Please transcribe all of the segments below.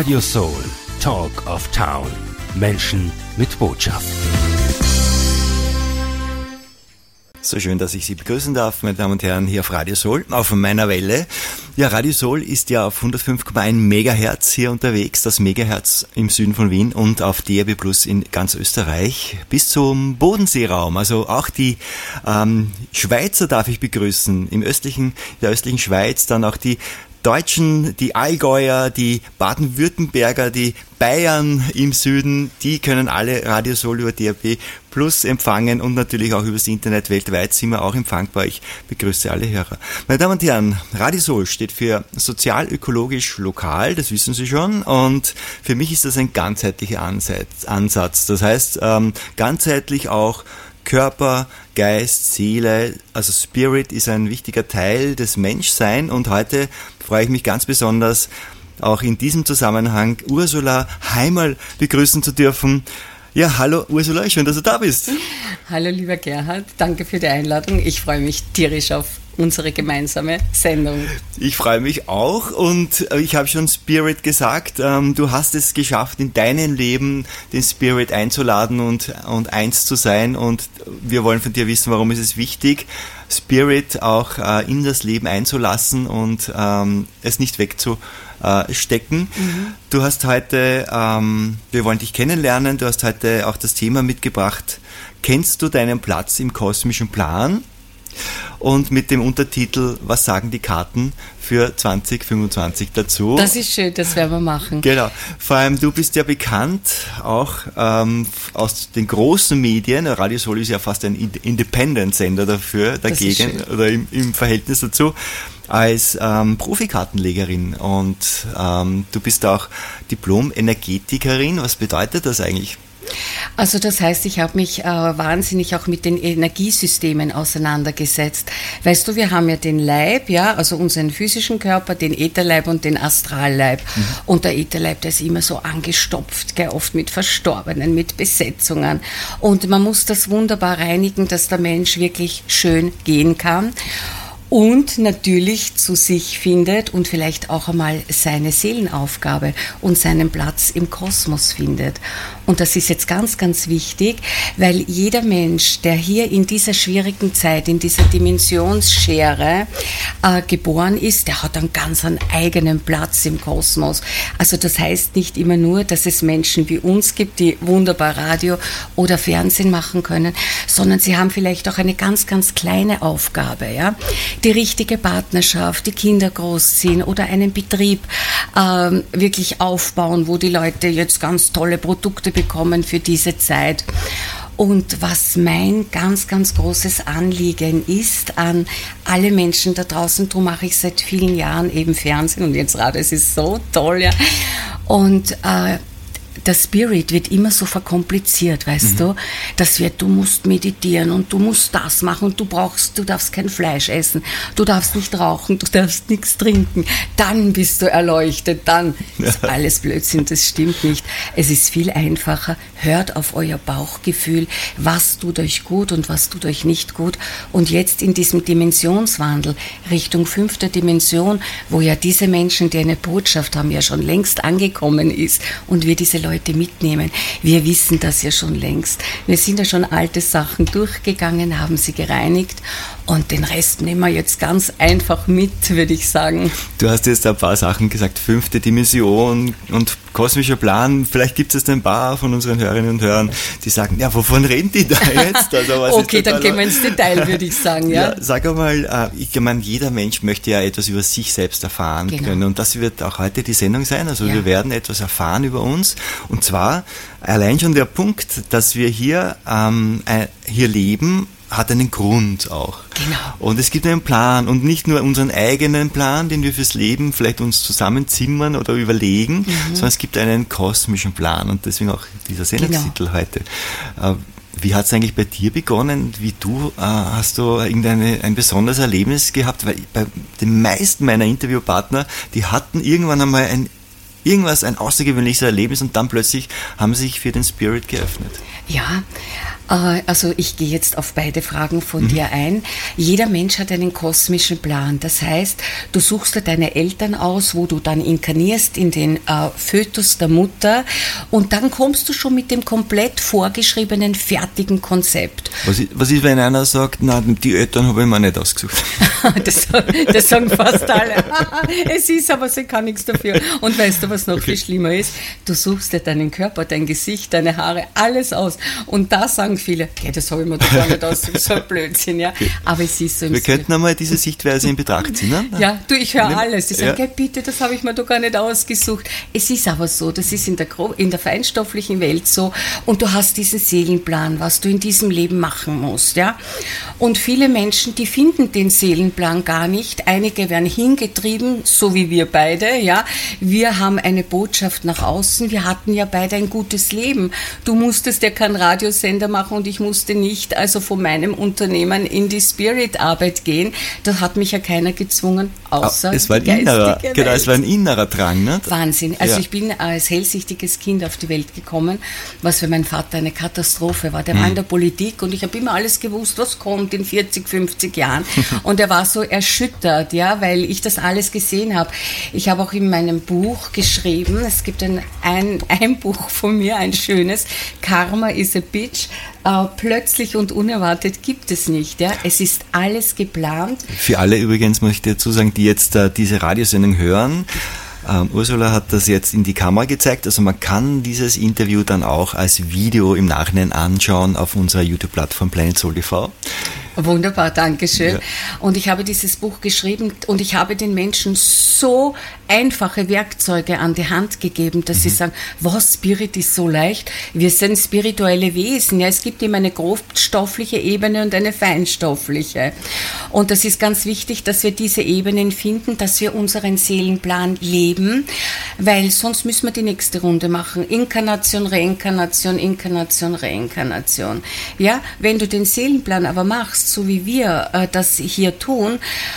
Radio Soul, Talk of Town. Menschen mit Botschaft. So schön, dass ich Sie begrüßen darf, meine Damen und Herren, hier auf Radio Soul, auf meiner Welle. Ja, Radio Soul ist ja auf 105,1 Megahertz hier unterwegs, das Megahertz im Süden von Wien und auf DAB Plus in ganz Österreich bis zum Bodenseeraum. Also auch die Schweizer darf ich begrüßen, in der östlichen Schweiz, dann auch die Deutschen, die Allgäuer, die Baden-Württemberger, die Bayern im Süden, die können alle Radio Soul über DAB Plus empfangen und natürlich auch übers Internet weltweit sind wir auch empfangbar. Ich begrüße alle Hörer. Meine Damen und Herren, Radio Soul steht für sozial-ökologisch lokal, das wissen Sie schon, und für mich ist das ein ganzheitlicher Ansatz. Das heißt, ganzheitlich auch Körper, Geist, Seele, also Spirit ist ein wichtiger Teil des Menschseins und heute freue ich mich ganz besonders, auch in diesem Zusammenhang Ursula Heimerl begrüßen zu dürfen. Ja, hallo Ursula, schön, dass du da bist. Hallo lieber Gerhard, danke für die Einladung. Ich freue mich tierisch auf unsere gemeinsame Sendung. Ich freue mich auch und ich habe schon Spirit gesagt, du hast es geschafft, in deinem Leben den Spirit einzuladen und eins zu sein und wir wollen von dir wissen, warum ist es wichtig, Spirit auch in das Leben einzulassen und es nicht wegzustecken. Du hast heute, wir wollen dich kennenlernen, du hast heute auch das Thema mitgebracht, kennst du deinen Platz im kosmischen Plan? Und mit dem Untertitel, was sagen die Karten für 2025 dazu? Das ist schön, das werden wir machen. Genau, vor allem du bist ja bekannt, auch aus den großen Medien, Radio Soul ist ja fast ein Independent-Sender dagegen, oder im Verhältnis dazu, als Profikartenlegerin und du bist auch Diplom-Energetikerin. Was bedeutet das eigentlich? Also das heißt, ich habe mich wahnsinnig auch mit den Energiesystemen auseinandergesetzt. Weißt du, wir haben ja den Leib, ja, also unseren physischen Körper, den Ätherleib und den Astralleib. Und der Ätherleib, der ist immer so angestopft, gell, oft mit Verstorbenen, mit Besetzungen. Und man muss das wunderbar reinigen, dass der Mensch wirklich schön gehen kann. Und natürlich zu sich findet und vielleicht auch einmal seine Seelenaufgabe und seinen Platz im Kosmos findet. Und das ist jetzt ganz, ganz wichtig, weil jeder Mensch, der hier in dieser schwierigen Zeit, in dieser Dimensionsschere geboren ist, der hat einen eigenen Platz im Kosmos. Also das heißt nicht immer nur, dass es Menschen wie uns gibt, die wunderbar Radio oder Fernsehen machen können, sondern sie haben vielleicht auch eine ganz, ganz kleine Aufgabe, ja. Die richtige Partnerschaft, die Kinder großziehen oder einen Betrieb wirklich aufbauen, wo die Leute jetzt ganz tolle Produkte bekommen für diese Zeit. Und was mein ganz, ganz großes Anliegen ist an alle Menschen da draußen, darum mache ich seit vielen Jahren eben Fernsehen und jetzt Radio, es ist so toll, ja. Und der Spirit wird immer so verkompliziert, weißt du? Du musst meditieren und du musst das machen und du darfst kein Fleisch essen, du darfst nicht rauchen, du darfst nichts trinken, dann bist du erleuchtet, dann ist alles Blödsinn, das stimmt nicht. Es ist viel einfacher, hört auf euer Bauchgefühl, was tut euch gut und was tut euch nicht gut. Und jetzt in diesem Dimensionswandel Richtung 5. Dimension, wo ja diese Menschen, die eine Botschaft haben, ja schon längst angekommen ist und wir diese Leute mitnehmen. Wir wissen das ja schon längst. Wir sind ja schon alte Sachen durchgegangen, haben sie gereinigt und den Rest nehmen wir jetzt ganz einfach mit, würde ich sagen. Du hast jetzt ein paar Sachen gesagt, 5. Dimension und kosmischer Plan. Vielleicht gibt es ein paar von unseren Hörerinnen und Hörern, die sagen, ja, wovon reden die da jetzt? Also, okay, dann gehen wir ins Detail, würde ich sagen. Ja, sag einmal, ich meine, jeder Mensch möchte ja etwas über sich selbst erfahren können und das wird auch heute die Sendung sein. Also wir werden etwas erfahren über uns und zwar allein schon der Punkt, dass wir hier leben, hat einen Grund auch. Genau. Und es gibt einen Plan und nicht nur unseren eigenen Plan, den wir fürs Leben vielleicht uns zusammenzimmern oder überlegen, sondern es gibt einen kosmischen Plan und deswegen auch dieser Sendungstitel heute. Wie hat es eigentlich bei dir begonnen? Hast du ein besonderes Erlebnis gehabt? Weil bei den meisten meiner Interviewpartner, die hatten irgendwann einmal ein außergewöhnliches Erlebnis und dann plötzlich haben sie sich für den Spirit geöffnet. Ja, Also ich gehe jetzt auf beide Fragen von dir ein. Jeder Mensch hat einen kosmischen Plan. Das heißt, du suchst dir deine Eltern aus, wo du dann inkarnierst in den Fötus der Mutter und dann kommst du schon mit dem komplett vorgeschriebenen, fertigen Konzept. Was ist, wenn einer sagt, na, die Eltern habe ich mir nicht ausgesucht? Das sagen fast alle. Es ist aber, sie kann nichts dafür. Und weißt du, was noch viel schlimmer ist? Du suchst dir deinen Körper, dein Gesicht, deine Haare, alles aus. Und da sagen viele, ja, das habe ich mir doch gar nicht ausgesucht, so ein Blödsinn, ja. Aber es ist so. Wir könnten einmal diese Sichtweise in Betracht ziehen, ne? Ja, du, ich höre alles. Die sagen, ja, bitte, das habe ich mir doch gar nicht ausgesucht. Es ist aber so, das ist in der feinstofflichen Welt so. Und du hast diesen Seelenplan, was du in diesem Leben machen musst, ja. Und viele Menschen, die finden den Seelenplan gar nicht. Einige werden hingetrieben, so wie wir beide, ja. Wir haben eine Botschaft nach außen. Wir hatten ja beide ein gutes Leben. Du musstest ja keinen Radiosender machen und ich musste nicht also von meinem Unternehmen in die Spirit-Arbeit gehen. Da hat mich ja keiner gezwungen, außer es war ein innerer Drang, ne? Wahnsinn. Also ich bin als hellsichtiges Kind auf die Welt gekommen, was für meinen Vater eine Katastrophe war. Der war in der Politik und ich habe immer alles gewusst, was kommt in 40, 50 Jahren. Und er war so erschüttert, ja, weil ich das alles gesehen habe. Ich habe auch in meinem Buch geschrieben, es gibt ein Buch von mir, ein schönes, Karma is a Bitch. Plötzlich und unerwartet gibt es nicht. Ja? Es ist alles geplant. Für alle übrigens möchte ich dazu sagen, die jetzt diese Radiosendung hören, Ursula hat das jetzt in die Kamera gezeigt, also man kann dieses Interview dann auch als Video im Nachhinein anschauen auf unserer YouTube-Plattform Planet Soul TV. Wunderbar, danke schön. Ja. Und ich habe dieses Buch geschrieben und ich habe den Menschen so einfache Werkzeuge an die Hand gegeben, dass sie sagen, was, Spirit ist so leicht, wir sind spirituelle Wesen. Ja, es gibt immer eine grobstoffliche Ebene und eine feinstoffliche. Und das ist ganz wichtig, dass wir diese Ebenen finden, dass wir unseren Seelenplan leben, weil sonst müssen wir die nächste Runde machen. Inkarnation, Reinkarnation, Inkarnation, Reinkarnation. Ja, wenn du den Seelenplan aber machst, so wie wir das hier tun,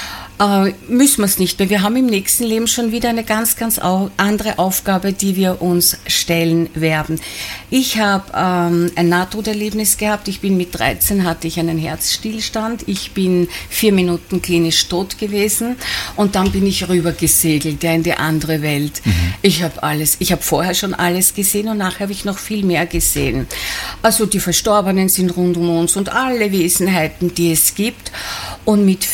müssen wir es nicht mehr. Wir haben im nächsten Leben schon wieder eine ganz, ganz andere Aufgabe, die wir uns stellen werden. Ich habe ein Nahtoderlebnis gehabt. Ich bin mit 13, hatte ich einen Herzstillstand. Ich bin 4 Minuten klinisch tot gewesen und dann bin ich rüber gesegelt, ja, in die andere Welt. Ich habe vorher schon alles gesehen und nachher habe ich noch viel mehr gesehen. Also die Verstorbenen sind rund um uns und alle Wesenheiten, die es gibt. Und mit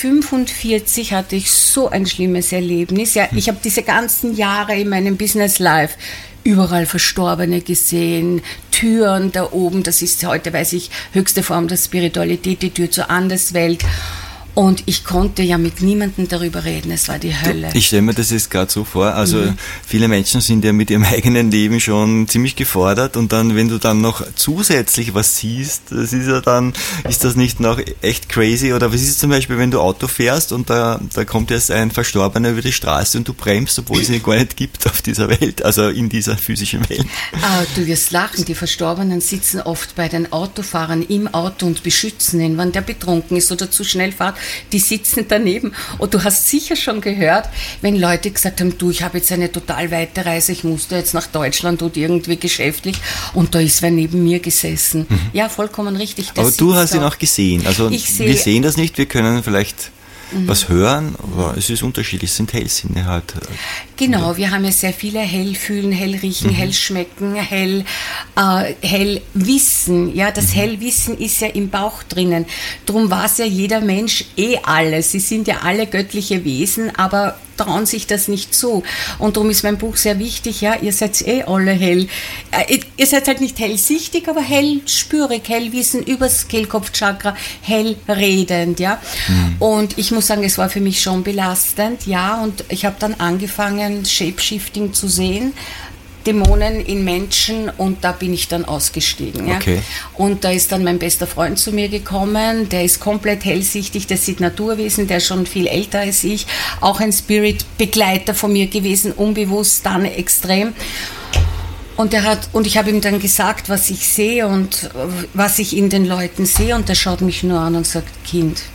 45 hatte ich so ein schlimmes Erlebnis. Ja, ich habe diese ganzen Jahre in meinem Business Life überall Verstorbene gesehen, Türen da oben, das ist heute, weiß ich, höchste Form der Spiritualität, die Tür zur Anderswelt. Und ich konnte ja mit niemandem darüber reden, es war die Hölle. Ich stelle mir das jetzt gerade so vor, also viele Menschen sind ja mit ihrem eigenen Leben schon ziemlich gefordert und dann, wenn du dann noch zusätzlich was siehst, das ist ja dann, ist das nicht noch echt crazy? Oder was ist zum Beispiel, wenn du Auto fährst und da kommt jetzt ein Verstorbener über die Straße und du bremst, obwohl es ihn gar nicht gibt auf dieser Welt, also in dieser physischen Welt? Du wirst lachen, die Verstorbenen sitzen oft bei den Autofahrern im Auto und beschützen ihn, wenn der betrunken ist oder zu schnell fährt. Die sitzen daneben und du hast sicher schon gehört, wenn Leute gesagt haben, du, ich habe jetzt eine total weite Reise, ich musste jetzt nach Deutschland oder irgendwie geschäftlich und da ist wer neben mir gesessen. Ja, vollkommen richtig. Aber du hast ihn auch gesehen, also wir sehen das nicht, wir können vielleicht was hören, aber es ist unterschiedlich, es sind Hellsinne halt. Genau, wir haben ja sehr viele Hellfühlen, Hellriechen, Hellschmecken, Hellwissen. Ja, das Hellwissen ist ja im Bauch drinnen. Drum weiß ja jeder Mensch alles. Sie sind ja alle göttliche Wesen, aber trauen sich das nicht zu. Und darum ist mein Buch sehr wichtig, ja, ihr seid alle hell. Ihr seid halt nicht hellsichtig, aber hellspürig, hellwissen übers Kehlkopfchakra, hellredend, ja. Und ich muss sagen, es war für mich schon belastend, ja, und ich habe dann angefangen, Shapeshifting zu sehen, Dämonen in Menschen und da bin ich dann ausgestiegen. Ja. Okay. Und da ist dann mein bester Freund zu mir gekommen, der ist komplett hellsichtig, der sieht Naturwesen, der ist schon viel älter als ich, auch ein Spirit-Begleiter von mir gewesen, unbewusst, dann extrem. Und ich habe ihm dann gesagt, was ich sehe und was ich in den Leuten sehe und der schaut mich nur an und sagt, Kind,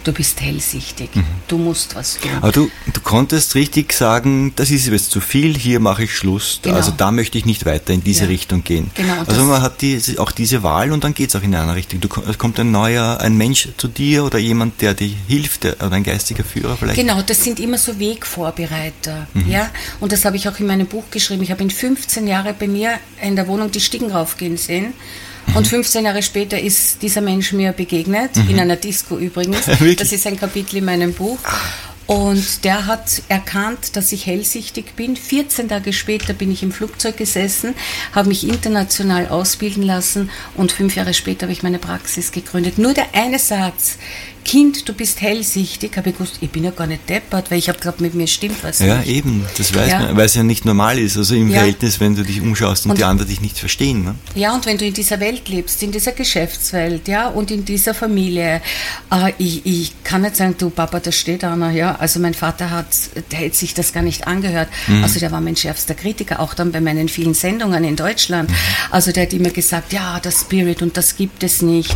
du bist hellsichtig, du musst was tun. Aber du konntest richtig sagen, das ist jetzt zu viel, hier mache ich Schluss, Genau. also da möchte ich nicht weiter in diese Richtung gehen. Genau, Also man hat auch diese Wahl und dann geht es auch in eine andere Richtung. Es kommt ein Mensch zu dir oder jemand, der dir hilft, oder ein geistiger Führer vielleicht. Genau, das sind immer so Wegvorbereiter. Ja? Und das habe ich auch in meinem Buch geschrieben. Ich habe in 15 Jahren bei mir in der Wohnung die Stiegen raufgehen sehen. Und 15 Jahre später ist dieser Mensch mir begegnet, in einer Disco übrigens. Das ist ein Kapitel in meinem Buch. Und der hat erkannt, dass ich hellsichtig bin. 14 Tage später bin ich im Flugzeug gesessen, habe mich international ausbilden lassen und 5 Jahre später habe ich meine Praxis gegründet. Nur der eine Satz, Kind, du bist hellsichtig, habe ich gewusst, ich bin ja gar nicht deppert, weil ich habe geglaubt, mit mir stimmt was Ja, nicht. eben, das weiß man, weil es ja nicht normal ist, also im Verhältnis, wenn du dich umschaust und die anderen dich nicht verstehen. Ne? Ja, und wenn du in dieser Welt lebst, in dieser Geschäftswelt, ja, und in dieser Familie, ich kann nicht sagen, du Papa, da steht einer, ja, also mein Vater der hätte sich das gar nicht angehört, also der war mein schärfster Kritiker, auch dann bei meinen vielen Sendungen in Deutschland, also der hat immer gesagt, ja, das Spirit und das gibt es nicht.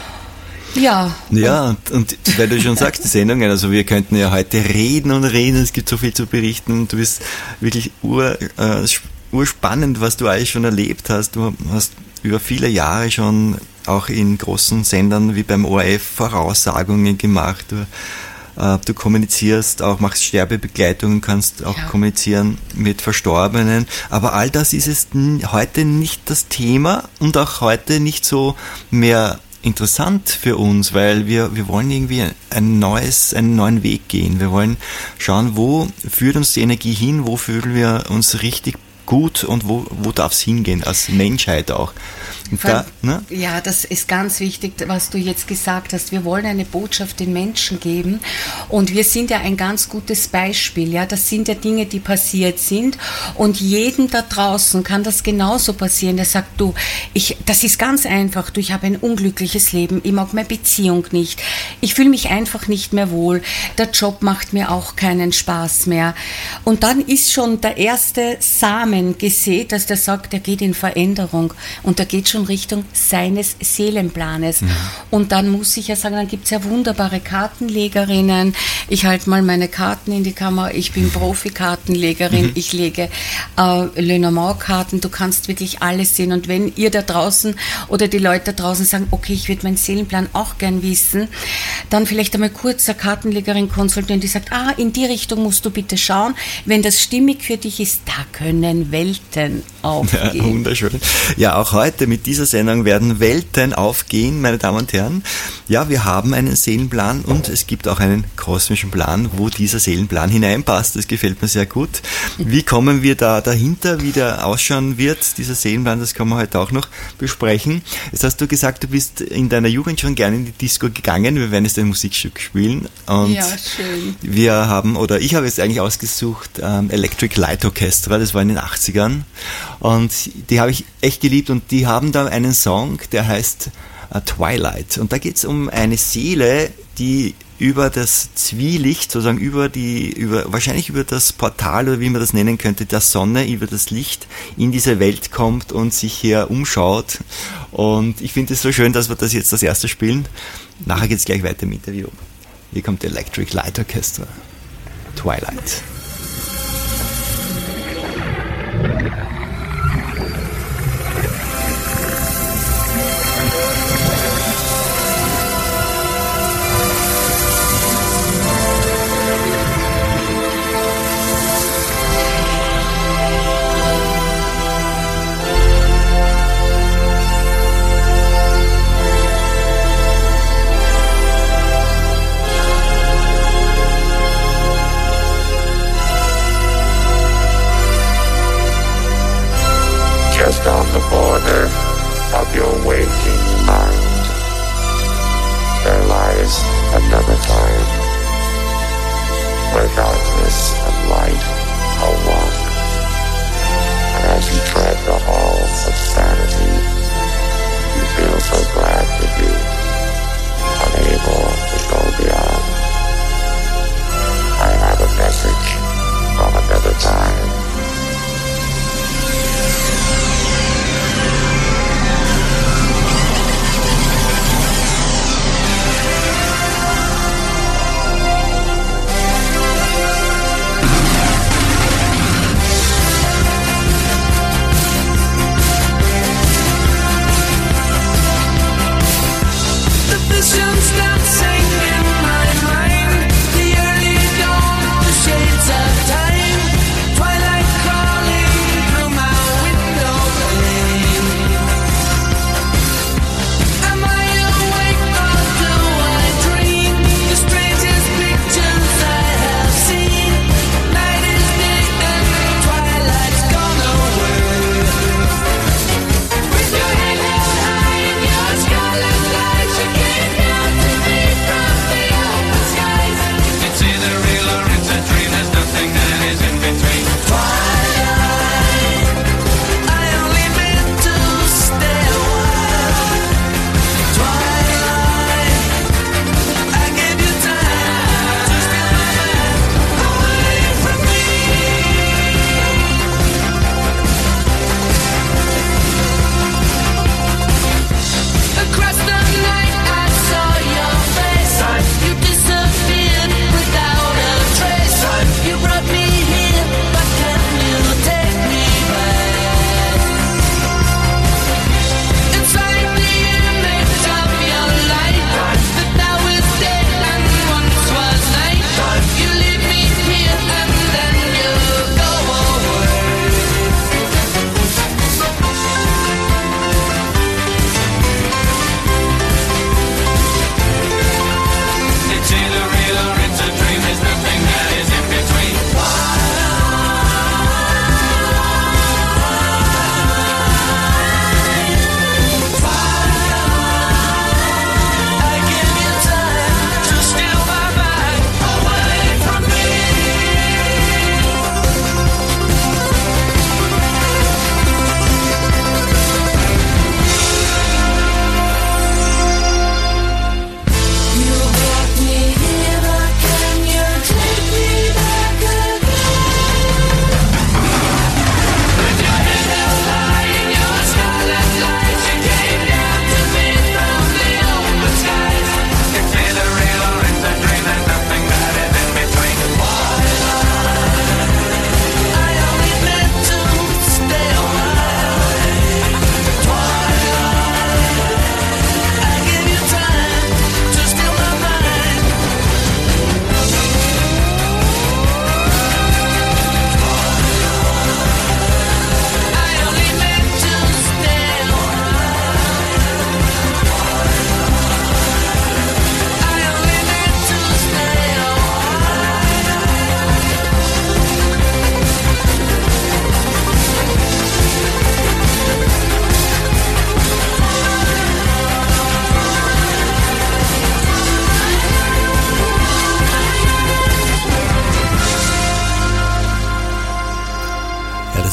Ja. Ja, und weil du schon sagst, die Sendungen, also wir könnten ja heute reden und reden, es gibt so viel zu berichten, du bist wirklich urspannend, was du alles schon erlebt hast, du hast über viele Jahre schon auch in großen Sendern wie beim ORF Voraussagungen gemacht, du kommunizierst auch, machst Sterbebegleitungen, kannst auch kommunizieren mit Verstorbenen, aber all das ist es heute nicht das Thema und auch heute nicht so mehr interessant für uns, weil wir wollen irgendwie einen neuen Weg gehen. Wir wollen schauen, wo führt uns die Energie hin, wo fühlen wir uns richtig gut und wo darf es hingehen, als Menschheit auch. Ja, das ist ganz wichtig, was du jetzt gesagt hast. Wir wollen eine Botschaft den Menschen geben und wir sind ja ein ganz gutes Beispiel. Ja, das sind ja Dinge, die passiert sind und jedem da draußen kann das genauso passieren. Der sagt, das ist ganz einfach. Ich habe ein unglückliches Leben. Ich mag meine Beziehung nicht. Ich fühle mich einfach nicht mehr wohl. Der Job macht mir auch keinen Spaß mehr. Und dann ist schon der erste Samen gesät, dass der sagt, der geht in Veränderung und der geht schon Richtung seines Seelenplanes. Und dann muss ich ja sagen, dann gibt es ja wunderbare Kartenlegerinnen. Ich halte mal meine Karten in die Kamera. Ich bin Profi-Kartenlegerin. Ich lege Lenormand-Karten. Du kannst wirklich alles sehen. Und wenn ihr da draußen oder die Leute da draußen sagen, okay, ich würde meinen Seelenplan auch gern wissen, dann vielleicht einmal kurz eine Kartenlegerin konsultieren, die sagt, in die Richtung musst du bitte schauen. Wenn das stimmig für dich ist, da können Welten aufgehen. Ja, wunderschön. Ja, auch heute mit dieser Sendung werden Welten aufgehen, meine Damen und Herren. Ja, wir haben einen Seelenplan und es gibt auch einen kosmischen Plan, wo dieser Seelenplan hineinpasst. Das gefällt mir sehr gut. Wie kommen wir da dahinter, wie der ausschauen wird, dieser Seelenplan, das können wir heute auch noch besprechen. Jetzt hast du gesagt, du bist in deiner Jugend schon gerne in die Disco gegangen. Wir werden jetzt ein Musikstück spielen. Und ja, schön. Ich habe jetzt eigentlich ausgesucht, Electric Light Orchestra, das war in den 80ern. Und die habe ich echt geliebt und die haben da einen Song, der heißt Twilight. Und da geht es um eine Seele, die über das Zwielicht, sozusagen wahrscheinlich über das Portal oder wie man das nennen könnte, der Sonne, über das Licht in diese Welt kommt und sich hier umschaut. Und ich finde es so schön, dass wir das jetzt das erste spielen. Nachher geht es gleich weiter im Interview. Hier kommt Electric Light Orchestra. Twilight. Just on the border of your waking mind, there lies another time, where darkness and light are one. And as you tread the halls of sanity, you feel so glad to be unable to go beyond. I have a message from another time.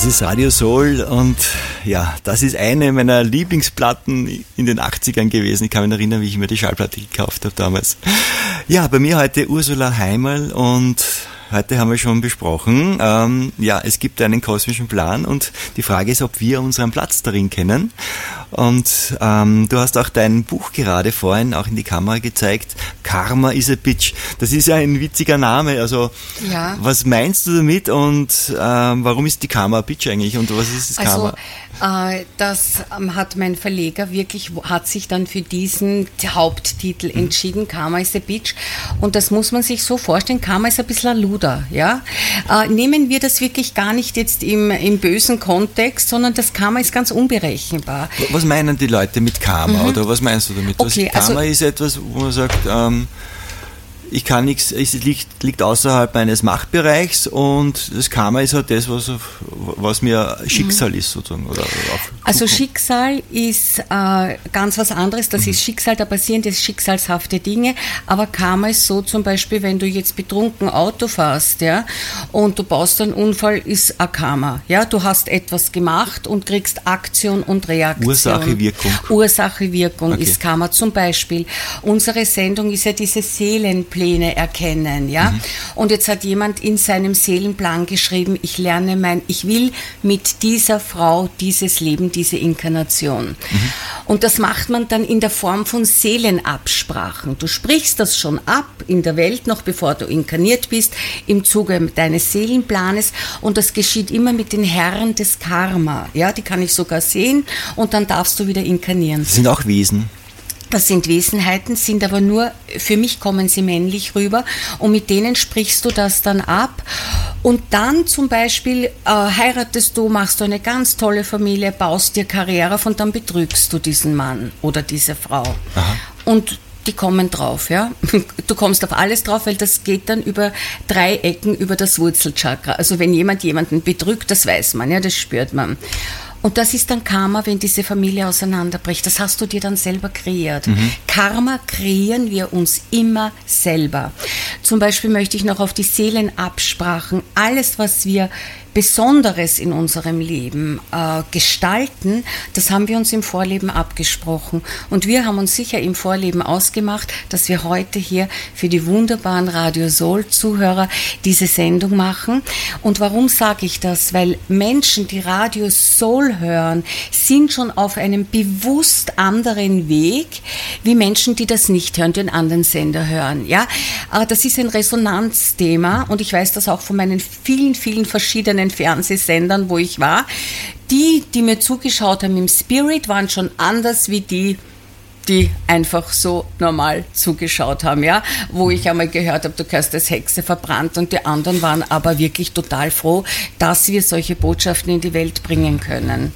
Das ist Radio Soul und ja, das ist eine meiner Lieblingsplatten in den 80ern gewesen. Ich kann mich erinnern, wie ich mir die Schallplatte gekauft habe damals. Ja, bei mir heute Ursula Heimerl und heute haben wir schon besprochen, ja, es gibt einen kosmischen Plan und die Frage ist, ob wir unseren Platz darin kennen. Und du hast auch dein Buch gerade vorhin auch in die Kamera gezeigt, Karma is a Bitch. Das ist ja ein witziger Name, also ja. Was meinst du damit und warum ist die Karma a Bitch eigentlich und was ist das Karma? Das hat mein Verleger hat sich dann für diesen Haupttitel entschieden, Karma is a Bitch. Und das muss man sich so vorstellen, Karma ist ein bisschen ein Luder, ja. Nehmen wir das wirklich gar nicht jetzt im bösen Kontext, sondern das Karma ist ganz unberechenbar. Was meinen die Leute mit Karma oder was meinst du damit? Okay, Karma ist etwas, wo man sagt, ich kann nichts, es liegt außerhalb meines Machtbereichs und das Karma ist halt das, was mir Schicksal ist sozusagen. Also Schicksal ist ganz was anderes, das ist Schicksal, da passieren jetzt schicksalshafte Dinge, aber Karma ist so zum Beispiel, wenn du jetzt betrunken Auto fährst, ja, und du baust einen Unfall, ist ein Karma, ja, du hast etwas gemacht und kriegst Aktion und Reaktion. Ursache, Wirkung okay. Ist Karma. Zum Beispiel, unsere Sendung ist ja diese Seelenpläne erkennen, ja. Und jetzt hat jemand in seinem Seelenplan geschrieben, ich will mit dieser Frau dieses Leben, diese Inkarnation. Und das macht man dann in der Form von Seelenabsprachen. Du sprichst das schon ab in der Welt, noch bevor du inkarniert bist, im Zuge deines Seelenplanes und das geschieht immer mit den Herren des Karma, ja, die kann ich sogar sehen und dann darfst du wieder inkarnieren. Das sind auch Wesen. Das sind Wesenheiten, sind aber nur, für mich kommen sie männlich rüber und mit denen sprichst du das dann ab und dann zum Beispiel heiratest du, machst du eine ganz tolle Familie, baust dir Karriere auf und dann betrügst du diesen Mann oder diese Frau. Aha. Und die kommen drauf, ja. Du kommst auf alles drauf, weil das geht dann über 3 Ecken über das Wurzelchakra. Also wenn jemand jemanden betrügt, das weiß man, ja, das spürt man. Und das ist dann Karma, wenn diese Familie auseinanderbricht. Das hast du dir dann selber kreiert. Karma kreieren wir uns immer selber. Zum Beispiel möchte ich noch auf die Seelenabsprachen, alles, was wir Besonderes in unserem Leben gestalten, das haben wir uns im Vorleben abgesprochen. Und wir haben uns sicher im Vorleben ausgemacht, dass wir heute hier für die wunderbaren Radio Soul-Zuhörer diese Sendung machen. Und warum sage ich das? Weil Menschen, die Radio Soul hören, sind schon auf einem bewusst anderen Weg, wie Menschen, die das nicht hören, den anderen Sender hören. Ja? Das ist ein Resonanzthema und ich weiß das auch von meinen vielen, vielen verschiedenen Fernsehsendern, wo ich war. Die mir zugeschaut haben im Spirit, waren schon anders wie die einfach so normal zugeschaut haben, ja, wo ich einmal gehört habe, du gehörst als Hexe verbrannt und die anderen waren aber wirklich total froh, dass wir solche Botschaften in die Welt bringen können.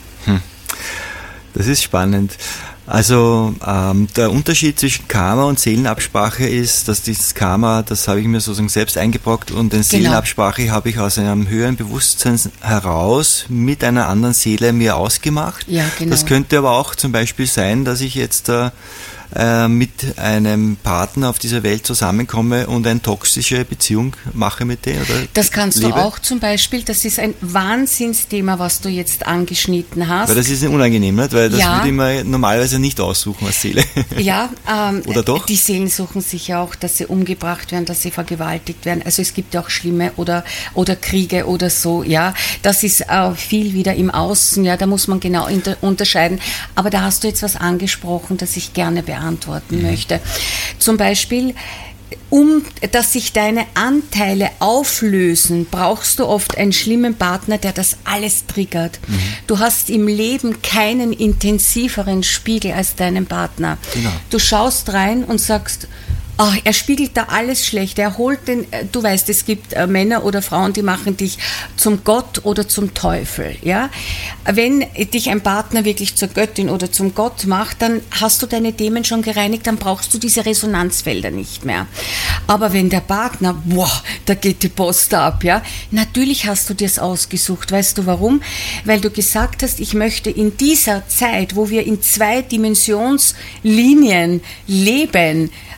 Das ist spannend. Also der Unterschied zwischen Karma und Seelenabsprache ist, dass dieses Karma, das habe ich mir sozusagen selbst eingebrockt und den Seelenabsprache habe ich aus einem höheren Bewusstsein heraus mit einer anderen Seele mir ausgemacht. Ja, genau. Das könnte aber auch zum Beispiel sein, dass ich jetzt mit einem Partner auf dieser Welt zusammenkomme und eine toxische Beziehung mache mit dem? Oder das kannst du auch zum Beispiel, das ist ein Wahnsinnsthema, was du jetzt angeschnitten hast. Weil das ist unangenehm, nicht? Weil das würde man normalerweise nicht aussuchen als Seele. Ja, oder doch? Die Seelen suchen sich ja auch, dass sie umgebracht werden, dass sie vergewaltigt werden. Also es gibt ja auch schlimme oder Kriege oder so, ja. Das ist viel wieder im Außen, ja, da muss man genau unterscheiden. Aber da hast du jetzt was angesprochen, das ich gerne beantworten möchte. Zum Beispiel, dass sich deine Anteile auflösen, brauchst du oft einen schlimmen Partner, der das alles triggert. Du hast im Leben keinen intensiveren Spiegel als deinen Partner. Genau. Du schaust rein und sagst, er spiegelt da alles schlecht. Er holt du weißt, es gibt Männer oder Frauen, die machen dich zum Gott oder zum Teufel. Ja? Wenn dich ein Partner wirklich zur Göttin oder zum Gott macht, dann hast du deine Dämonen schon gereinigt, dann brauchst du diese Resonanzfelder nicht mehr. Aber wenn der Partner, da geht die Post ab, ja, natürlich hast du dir das ausgesucht. Weißt du warum? Weil du gesagt hast, ich möchte in dieser Zeit, wo wir in 2 Dimensionslinien leben, möchte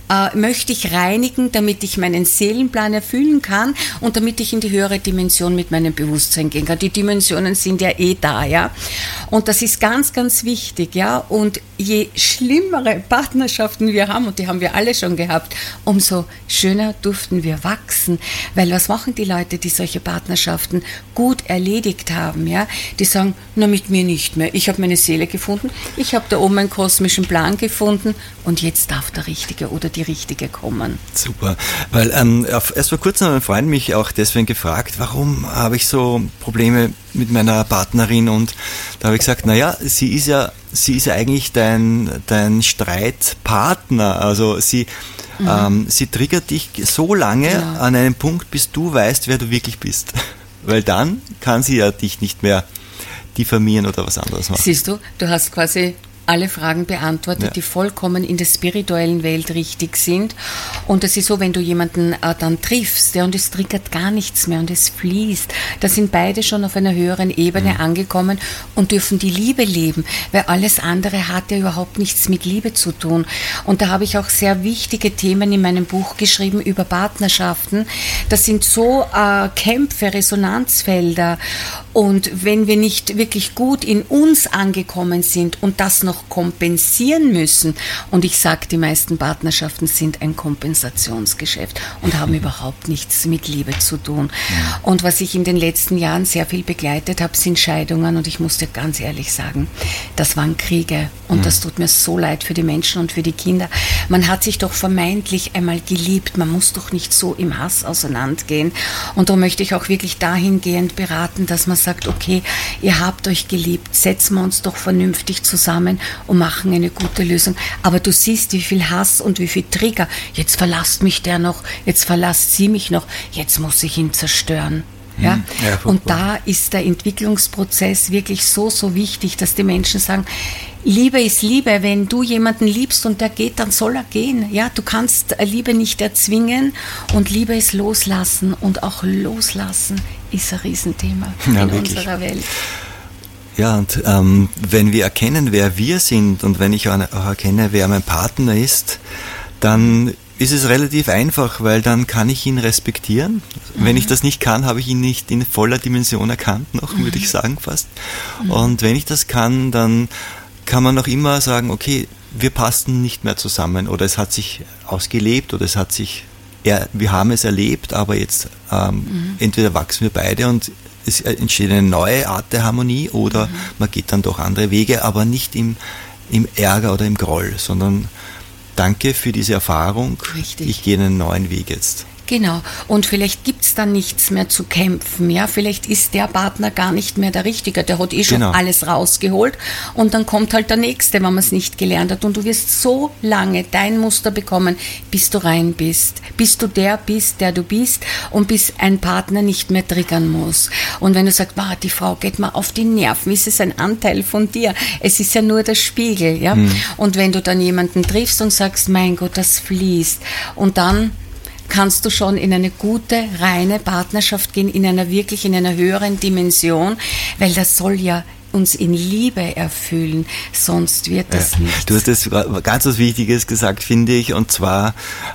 möchte ich reinigen, damit ich meinen Seelenplan erfüllen kann und damit ich in die höhere Dimension mit meinem Bewusstsein gehen kann. Die Dimensionen sind ja da, ja. Und das ist ganz, ganz wichtig, ja. Und je schlimmere Partnerschaften wir haben, und die haben wir alle schon gehabt, umso schöner durften wir wachsen. Weil was machen die Leute, die solche Partnerschaften gut erledigt haben, ja? Die sagen, na, mit mir nicht mehr. Ich habe meine Seele gefunden, ich habe da oben einen kosmischen Plan gefunden und jetzt darf der Richtige oder die Richtige kommen. Super, weil erst vor kurzem hat mein Freund mich auch deswegen gefragt, warum habe ich so Probleme mit meiner Partnerin, und da habe ich gesagt, naja, sie ist ja eigentlich dein Streitpartner, also sie triggert dich so lange an einem Punkt, bis du weißt, wer du wirklich bist, weil dann kann sie ja dich nicht mehr diffamieren oder was anderes machen. Siehst du, du hast quasi alle Fragen beantwortet, die vollkommen in der spirituellen Welt richtig sind. Und es ist so, wenn du jemanden dann triffst, und es triggert gar nichts mehr und es fließt, da sind beide schon auf einer höheren Ebene angekommen und dürfen die Liebe leben, weil alles andere hat ja überhaupt nichts mit Liebe zu tun. Und da habe ich auch sehr wichtige Themen in meinem Buch geschrieben über Partnerschaften. Das sind so Kämpfe, Resonanzfelder. Und wenn wir nicht wirklich gut in uns angekommen sind und das noch kompensieren müssen, und ich sage, die meisten Partnerschaften sind ein Kompensationsgeschäft und haben überhaupt nichts mit Liebe zu tun. Und was ich in den letzten Jahren sehr viel begleitet habe, sind Scheidungen, und ich muss dir ganz ehrlich sagen, das waren Kriege, und das tut mir so leid für die Menschen und für die Kinder. Man hat sich doch vermeintlich einmal geliebt, man muss doch nicht so im Hass auseinandergehen, und darum möchte ich auch wirklich dahingehend beraten, dass man sagt, okay, ihr habt euch geliebt, setzen wir uns doch vernünftig zusammen und machen eine gute Lösung. Aber du siehst, wie viel Hass und wie viel Trigger. Jetzt verlasst mich der noch, jetzt verlasst sie mich noch, jetzt muss ich ihn zerstören. Ja? Und da ist der Entwicklungsprozess wirklich so, so wichtig, dass die Menschen sagen, Liebe ist Liebe. Wenn du jemanden liebst und der geht, dann soll er gehen. Ja, du kannst Liebe nicht erzwingen, und Liebe ist Loslassen, und auch Loslassen ist ein Riesenthema in unserer Welt. Ja, und wenn wir erkennen, wer wir sind, und wenn ich auch erkenne, wer mein Partner ist, dann ist es relativ einfach, weil dann kann ich ihn respektieren. Wenn ich das nicht kann, habe ich ihn nicht in voller Dimension erkannt noch, würde ich sagen fast. Und wenn ich das kann, dann kann man noch immer sagen, okay, wir passen nicht mehr zusammen, oder es hat sich ausgelebt, oder wir haben es erlebt, aber jetzt entweder wachsen wir beide und es entsteht eine neue Art der Harmonie, oder man geht dann doch andere Wege, aber nicht im Ärger oder im Groll, sondern danke für diese Erfahrung. Richtig. Ich gehe einen neuen Weg jetzt. Genau, und vielleicht gibt es dann nichts mehr zu kämpfen, ja, vielleicht ist der Partner gar nicht mehr der Richtige, der hat schon alles rausgeholt, und dann kommt halt der Nächste, wenn man es nicht gelernt hat, und du wirst so lange dein Muster bekommen, bis du rein bist, bis du der bist, der du bist, und bis ein Partner nicht mehr triggern muss. Und wenn du sagst, die Frau geht mal auf die Nerven, ist es ein Anteil von dir, es ist ja nur der Spiegel, ja, und wenn du dann jemanden triffst und sagst, mein Gott, das fließt, und dann kannst du schon in eine gute, reine Partnerschaft gehen, in einer höheren Dimension, weil das soll ja uns in Liebe erfüllen, sonst wird das nicht. Du hast das ganz was Wichtiges gesagt, finde ich, und zwar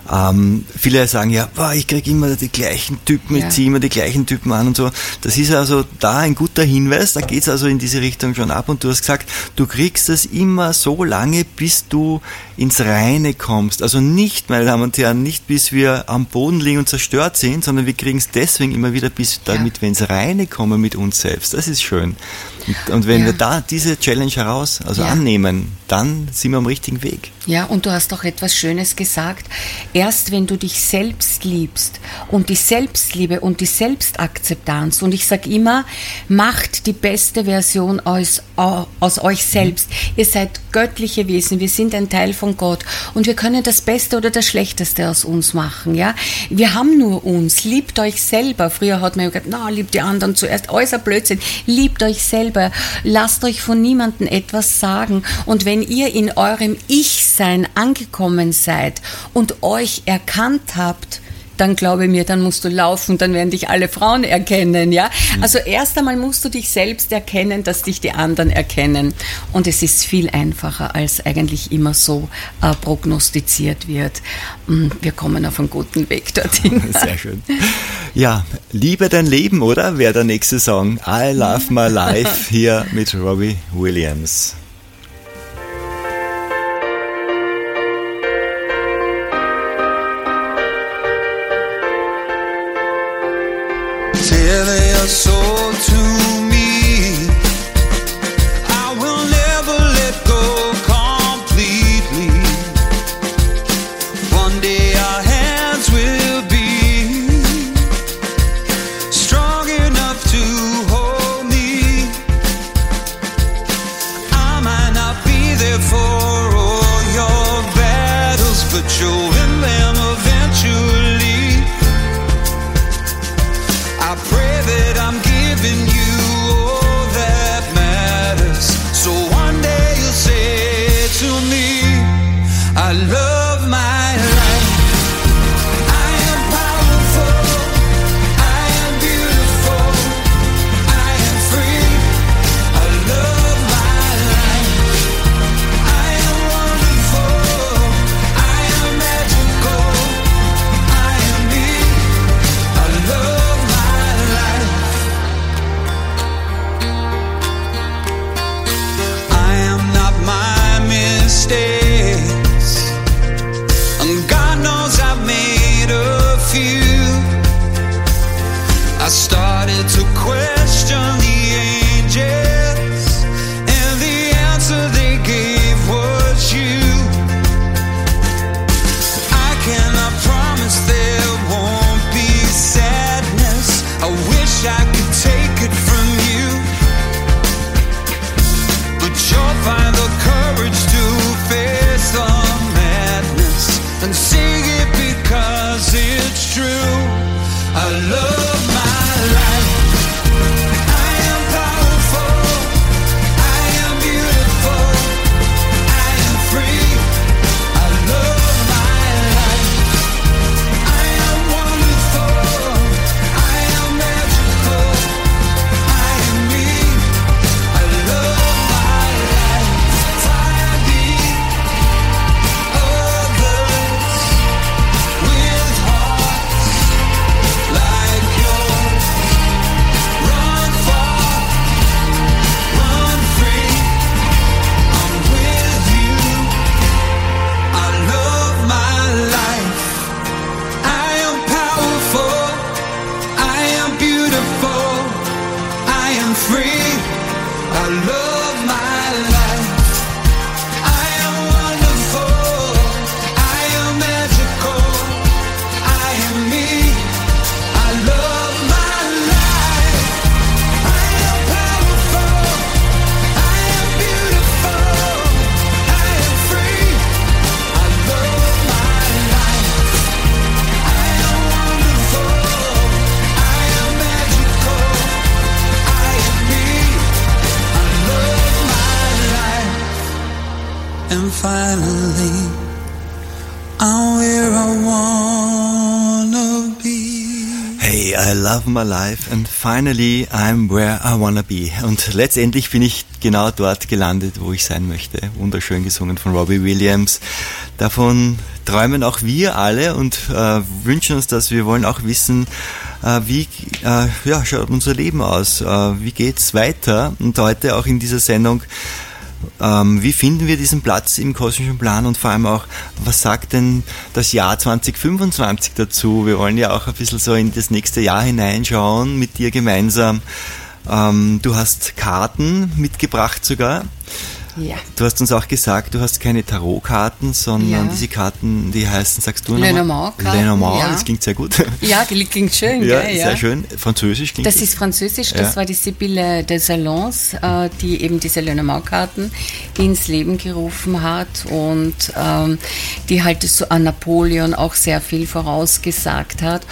viele sagen ich kriege immer die gleichen Typen, ich ziehe immer die gleichen Typen an und so. Das ist also da ein guter Hinweis, da geht es also in diese Richtung schon ab, und du hast gesagt, du kriegst es immer so lange, bis du ins Reine kommst. Also nicht, meine Damen und Herren, nicht bis wir am Boden liegen und zerstört sind, sondern wir kriegen es deswegen immer wieder, damit wir ins Reine kommen mit uns selbst. Das ist schön. Und wenn wir da diese Challenge annehmen, dann sind wir am richtigen Weg. Ja, und du hast auch etwas Schönes gesagt. Erst wenn du dich selbst liebst und die Selbstliebe und die Selbstakzeptanz, und ich sage immer, macht die beste Version aus euch selbst. Ihr seid göttliche Wesen, wir sind ein Teil von Gott, und wir können das Beste oder das Schlechteste aus uns machen. Ja? Wir haben nur uns, liebt euch selber. Früher hat man ja gesagt, liebt die anderen zuerst, äußer Blödsinn, liebt euch selber, lasst euch von niemandem etwas sagen, und wenn ihr in eurem Ich-Sein angekommen seid und euch erkannt habt, dann glaube mir, dann musst du laufen, dann werden dich alle Frauen erkennen, ja. Also erst einmal musst du dich selbst erkennen, dass dich die anderen erkennen. Und es ist viel einfacher, als eigentlich immer so prognostiziert wird. Wir kommen auf einen guten Weg dorthin. Sehr schön. Ja, liebe dein Leben, oder? Wäre der nächste Song. I Love My Life hier mit Robbie Williams. Tell your soul to me. I will never let go completely. One day our hands will be strong enough to hold me. I might not be there for all your battles, but you'll win them eventually. I pray that I'm giving you all that matters. So one day you'll say to me, I love my life. I am powerful. I am beautiful. I am free. I love my life. I am wonderful. I am magical. I am me. I love mistakes, and God knows I've made a few. I started to question the angels, and the answer they gave was you. I cannot promise there won't be sadness. I wish I could take it from you, but you'll find the courage to face the madness and sing it because it's true. I love my life. I am powerful. I am beautiful. I am free. I love my life. I am wonderful. I am magical. I am me. I love my life. Fire beat others with hearts like yours. Run far, run free. I'm with you. I love my life. I am powerful. I am beautiful. I am free. I love my life. I am wonderful. I am magical. I am me. I love my life. I am powerful. I am beautiful. I am free. I love my life. I am wonderful. I am magical. I am me. I love my life. And finally, I'm where I wanna be. Hey, I love my life and finally I'm where I wanna be. Und letztendlich bin ich genau dort gelandet, wo ich sein möchte. Wunderschön gesungen von Robbie Williams. Davon träumen auch wir alle und wünschen uns das. Wir wollen auch wissen, wie schaut unser Leben aus? Wie geht's weiter? Und heute auch in dieser Sendung, wie finden wir diesen Platz im kosmischen Plan und vor allem auch, was sagt denn das Jahr 2025 dazu? Wir wollen ja auch ein bisschen so in das nächste Jahr hineinschauen mit dir gemeinsam. Du hast Karten mitgebracht sogar. Ja. Du hast uns auch gesagt, du hast keine Tarotkarten, sondern diese Karten, die heißen, sagst du nochmal? Lenormand-Karten. Lenormand, ja. Das klingt sehr gut. Ja, die klingt schön. Ja, gell? sehr schön. Französisch klingt Das ist Französisch, das war die Sibylle de Salons, die eben diese Lenormand-Karten ins Leben gerufen hat und die halt so an Napoleon auch sehr viel vorausgesagt hat.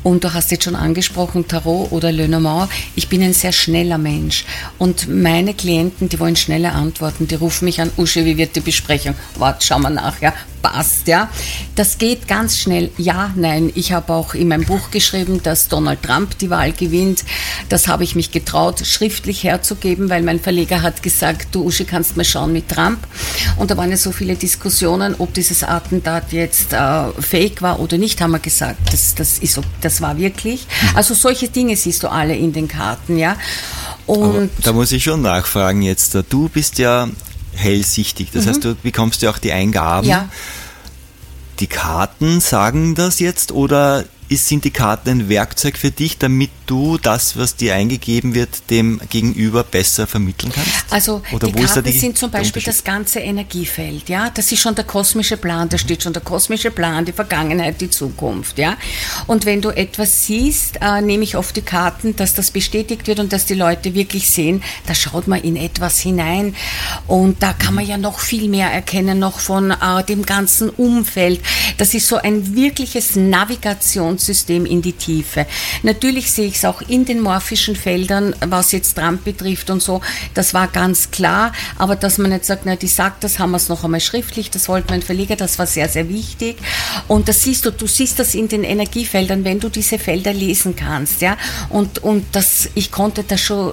Und du hast jetzt schon angesprochen, Tarot oder Lenormand. Ich bin ein sehr schneller Mensch. Und meine Klienten, die wollen schnelle Antworten, die rufen mich an, Uschi, wie wird die Besprechung? Warte, schauen wir nach, ja, passt, ja. Das geht ganz schnell, ja, nein. Ich habe auch in meinem Buch geschrieben, dass Donald Trump die Wahl gewinnt. Das habe ich mich getraut, schriftlich herzugeben, weil mein Verleger hat gesagt, du Uschi, kannst mal schauen mit Trump. Und da waren ja so viele Diskussionen, ob dieses Attentat jetzt fake war oder nicht, haben wir gesagt. Das war wirklich. Also solche Dinge siehst du alle in den Karten, ja. Und aber da muss ich schon nachfragen jetzt. Du bist ja hellsichtig, das heißt, du bekommst ja auch die Eingaben. Ja. Die Karten sagen das jetzt oder sind die Karten ein Werkzeug für dich, damit du das, was dir eingegeben wird, dem Gegenüber besser vermitteln kannst? Also oder die Karten sind zum Beispiel das ganze Energiefeld, ja. Das ist schon der kosmische Plan, da steht schon der kosmische Plan, die Vergangenheit, die Zukunft, ja. Und wenn du etwas siehst, nehme ich oft die Karten, dass das bestätigt wird und dass die Leute wirklich sehen, da schaut man in etwas hinein und da kann man ja noch viel mehr erkennen, noch von dem ganzen Umfeld. Das ist so ein wirkliches Navigationssystem in die Tiefe. Natürlich sehe ich es auch in den morphischen Feldern, was jetzt Trump betrifft und so, das war ganz klar, aber dass man nicht sagt, na, die sagt, das haben wir es noch einmal schriftlich, das wollte mein Verleger, das war sehr, sehr wichtig und das siehst du siehst das in den Energiefeldern, wenn du diese Felder lesen kannst, ja, und das, ich konnte das schon,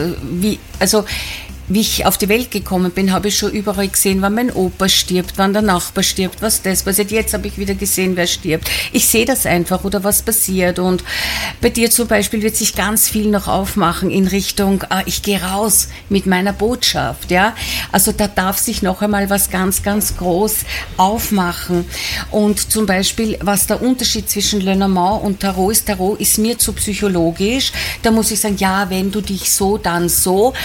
wie ich auf die Welt gekommen bin, habe ich schon überall gesehen, wann mein Opa stirbt, wann der Nachbar stirbt, was das passiert. Jetzt habe ich wieder gesehen, wer stirbt. Ich sehe das einfach oder was passiert. Und bei dir zum Beispiel wird sich ganz viel noch aufmachen in Richtung, ich gehe raus mit meiner Botschaft. Ja? Also da darf sich noch einmal was ganz, ganz groß aufmachen. Und zum Beispiel, was der Unterschied zwischen Lenormand und Tarot ist mir zu psychologisch. Da muss ich sagen, ja, wenn du dich so, dann so.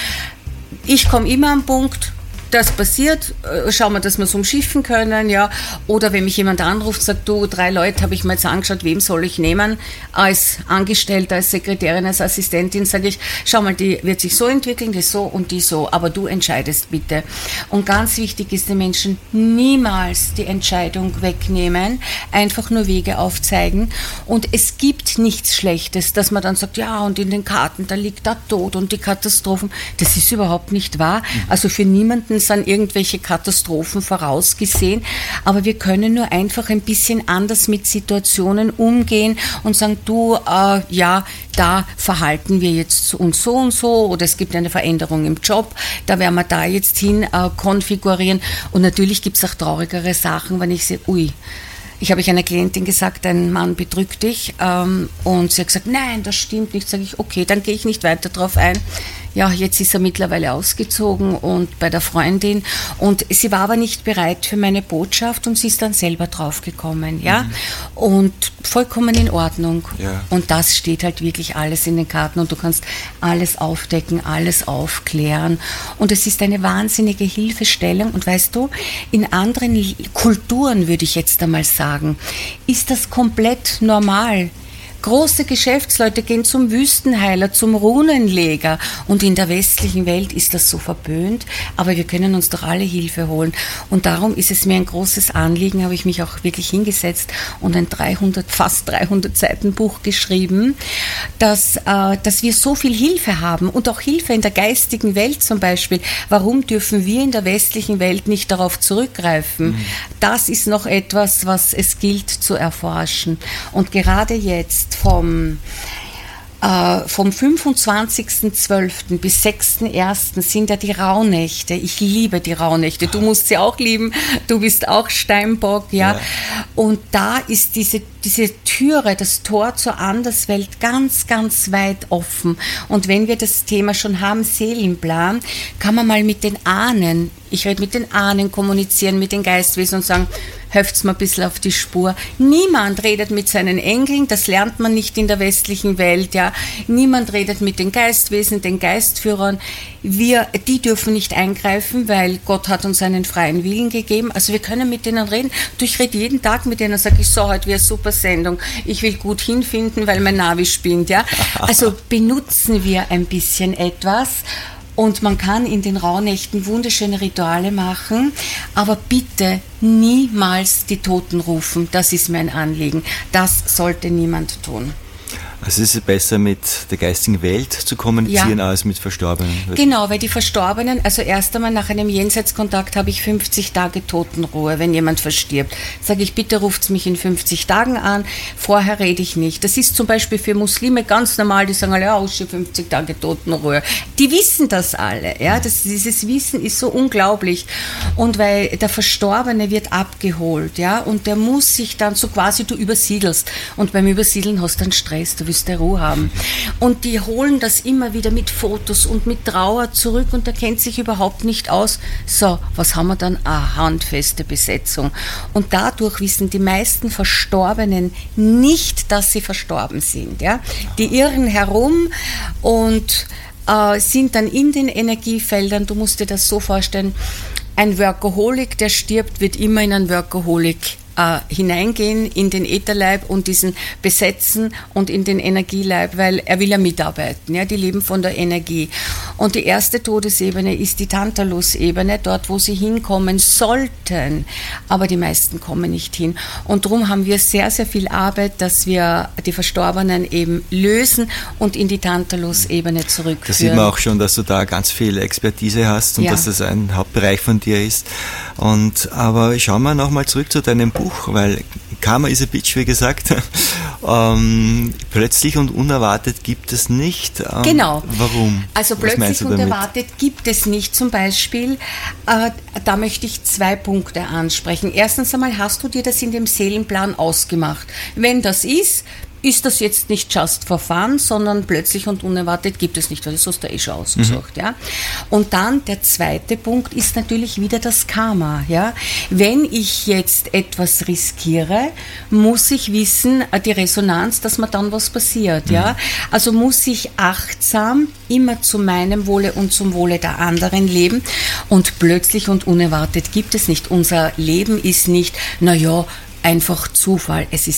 Ich komme immer am Punkt, das passiert, schauen wir, dass wir es umschiffen können, ja. Oder wenn mich jemand anruft, sagt, du, 3 Leute habe ich mir jetzt angeschaut, wem soll ich nehmen? Als Angestellter, als Sekretärin, als Assistentin, sage ich, schau mal, die wird sich so entwickeln, die so und die so, aber du entscheidest bitte. Und ganz wichtig ist den Menschen niemals die Entscheidung wegnehmen, einfach nur Wege aufzeigen. Und es gibt nichts Schlechtes, dass man dann sagt, ja, und in den Karten, da liegt der Tod und die Katastrophen. Das ist überhaupt nicht wahr. Also für niemanden sind irgendwelche Katastrophen vorausgesehen, aber wir können nur einfach ein bisschen anders mit Situationen umgehen und sagen, du, ja, da verhalten wir jetzt und so oder es gibt eine Veränderung im Job, da werden wir da jetzt hin konfigurieren und natürlich gibt es auch traurigere Sachen, wenn ich sehe, ui, ich habe einer Klientin gesagt, ein Mann betrügt dich und sie hat gesagt, nein, das stimmt nicht. Sage ich, okay, dann gehe ich nicht weiter drauf ein. Ja, jetzt ist er mittlerweile ausgezogen und bei der Freundin und sie war aber nicht bereit für meine Botschaft und sie ist dann selber draufgekommen, ja, und vollkommen in Ordnung. Ja. Und das steht halt wirklich alles in den Karten und du kannst alles aufdecken, alles aufklären und es ist eine wahnsinnige Hilfestellung und weißt du, in anderen Kulturen, würde ich jetzt einmal sagen, ist das komplett normal. Große Geschäftsleute gehen zum Wüstenheiler, zum Runenleger und in der westlichen Welt ist das so verpönt, aber wir können uns doch alle Hilfe holen und darum ist es mir ein großes Anliegen, habe ich mich auch wirklich hingesetzt und ein fast 300 Seiten Buch geschrieben, dass wir so viel Hilfe haben und auch Hilfe in der geistigen Welt zum Beispiel. Warum dürfen wir in der westlichen Welt nicht darauf zurückgreifen? Das ist noch etwas, was es gilt zu erforschen und gerade jetzt vom 25.12. bis 6.1. sind ja die Rauhnächte. Ich liebe die Rauhnächte. Du musst sie auch lieben. Du bist auch Steinbock, ja. Und da ist diese Türe, das Tor zur Anderswelt ganz, ganz weit offen. Und wenn wir das Thema schon haben, Seelenplan, kann man mal mit den Ahnen, ich rede mit den Ahnen, kommunizieren, mit den Geistwesen und sagen, helft's mir ein bisschen auf die Spur. Niemand redet mit seinen Engeln, das lernt man nicht in der westlichen Welt, ja. Niemand redet mit den Geistwesen, den Geistführern. Die dürfen nicht eingreifen, weil Gott hat uns einen freien Willen gegeben. Also wir können mit denen reden. Ich rede jeden Tag mit denen und sage, so, heute wäre eine super Sendung. Ich will gut hinfinden, weil mein Navi spinnt, ja. Also benutzen wir ein bisschen etwas. Und man kann in den Rauhnächten wunderschöne Rituale machen, aber bitte niemals die Toten rufen. Das ist mir ein Anliegen. Das sollte niemand tun. Also ist es besser, mit der geistigen Welt zu kommunizieren, als mit Verstorbenen? Genau, weil die Verstorbenen, also erst einmal nach einem Jenseitskontakt habe ich 50 Tage Totenruhe, wenn jemand verstirbt. Sage ich, bitte ruft mich in 50 Tagen an, vorher rede ich nicht. Das ist zum Beispiel für Muslime ganz normal, die sagen alle, ja, 50 Tage Totenruhe. Die wissen das alle, ja, dieses Wissen ist so unglaublich. Und weil der Verstorbene wird abgeholt, ja, und der muss sich dann so quasi, du übersiedelst. Und beim Übersiedeln hast du dann Stress, du willst der Ruhe haben. Und die holen das immer wieder mit Fotos und mit Trauer zurück und der kennt sich überhaupt nicht aus. So, was haben wir dann? Eine handfeste Besetzung. Und dadurch wissen die meisten Verstorbenen nicht, dass sie verstorben sind. Ja? Die irren herum und sind dann in den Energiefeldern. Du musst dir das so vorstellen, ein Workaholic, der stirbt, wird immer in einen Workaholic hineingehen in den Ätherleib und diesen besetzen und in den Energieleib, weil er will ja mitarbeiten. Ja, die leben von der Energie. Und die erste Todesebene ist die Tantalus-Ebene, dort, wo sie hinkommen sollten. Aber die meisten kommen nicht hin. Und darum haben wir sehr, sehr viel Arbeit, dass wir die Verstorbenen eben lösen und in die Tantalus-Ebene zurückführen. Da sieht man auch schon, dass du da ganz viel Expertise hast und dass das ein Hauptbereich von dir ist. Aber schauen wir nochmal zurück zu deinem Buch, weil Karma is a Bitch, wie gesagt, plötzlich und unerwartet gibt es nicht. Genau. Warum? Also plötzlich und unerwartet gibt es nicht. Zum Beispiel, da möchte ich 2 Punkte ansprechen. Erstens einmal, hast du dir das in dem Seelenplan ausgemacht? Wenn das ist das jetzt nicht just for fun, sondern plötzlich und unerwartet gibt es nicht, weil das hast du schon ausgesucht. Ja? Und dann der zweite Punkt ist natürlich wieder das Karma. Ja? Wenn ich jetzt etwas riskiere, muss ich wissen, die Resonanz, dass mir dann was passiert. Ja? Also muss ich achtsam immer zu meinem Wohle und zum Wohle der anderen leben und plötzlich und unerwartet gibt es nicht. Unser Leben ist nicht, einfach Zufall. Es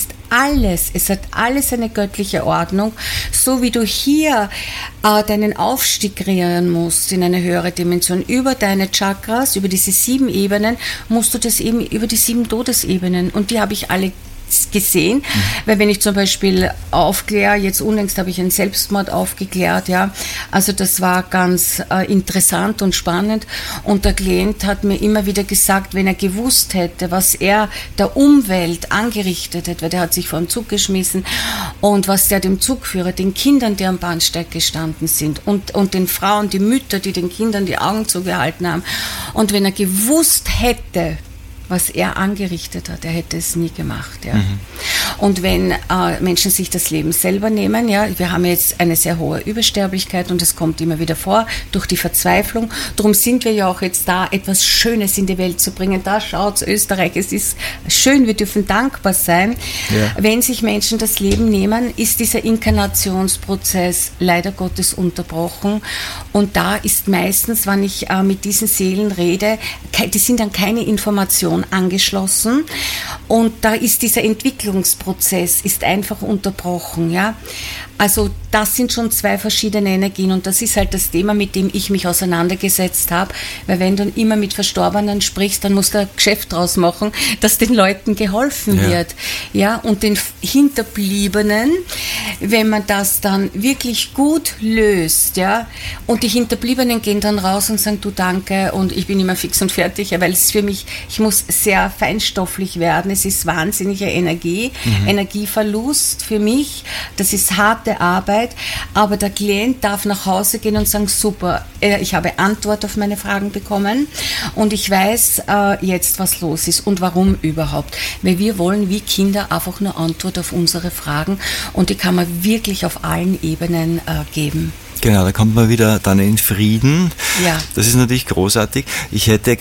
hat alles eine göttliche Ordnung. So wie du hier deinen Aufstieg kreieren musst in eine höhere Dimension über deine Chakras, über diese 7 Ebenen, musst du das eben über die 7 Todesebenen. Und die habe ich alle gesehen, weil wenn ich zum Beispiel aufkläre, jetzt unlängst habe ich einen Selbstmord aufgeklärt, ja, also das war ganz interessant und spannend und der Klient hat mir immer wieder gesagt, wenn er gewusst hätte, was er der Umwelt angerichtet hat, weil der hat sich vor den Zug geschmissen und was der dem Zugführer, den Kindern, die am Bahnsteig gestanden sind und den Frauen, die Mütter, die den Kindern die Augen zugehalten haben und wenn er gewusst hätte, was er angerichtet hat, er hätte es nie gemacht. Ja. Und wenn Menschen sich das Leben selber nehmen, ja, wir haben jetzt eine sehr hohe Übersterblichkeit und es kommt immer wieder vor durch die Verzweiflung. Darum sind wir ja auch jetzt da, etwas Schönes in die Welt zu bringen. Da schaut Österreich, es ist schön, wir dürfen dankbar sein. Ja. Wenn sich Menschen das Leben nehmen, ist dieser Inkarnationsprozess leider Gottes unterbrochen. Und da ist meistens, wenn ich mit diesen Seelen rede, die sind dann keine Informationen angeschlossen und da ist dieser Entwicklungsprozess ist einfach unterbrochen, ja. Also das sind schon 2 verschiedene Energien und das ist halt das Thema, mit dem ich mich auseinandergesetzt habe, weil wenn du immer mit Verstorbenen sprichst, dann musst du ein Geschäft draus machen, dass den Leuten geholfen wird, ja, und den Hinterbliebenen, wenn man das dann wirklich gut löst, ja, und die Hinterbliebenen gehen dann raus und sagen, du danke und ich bin immer fix und fertig, ja, weil es für mich, ich muss sehr feinstofflich werden, es ist wahnsinnige Energie, Energieverlust für mich, das ist harte Arbeit, aber der Klient darf nach Hause gehen und sagen, super, ich habe Antwort auf meine Fragen bekommen und ich weiß jetzt, was los ist und warum überhaupt. Weil wir wollen wie Kinder einfach nur Antwort auf unsere Fragen und die kann man wirklich auf allen Ebenen geben. Genau, da kommt man wieder dann in Frieden. Ja. Das ist natürlich großartig. Ich hätte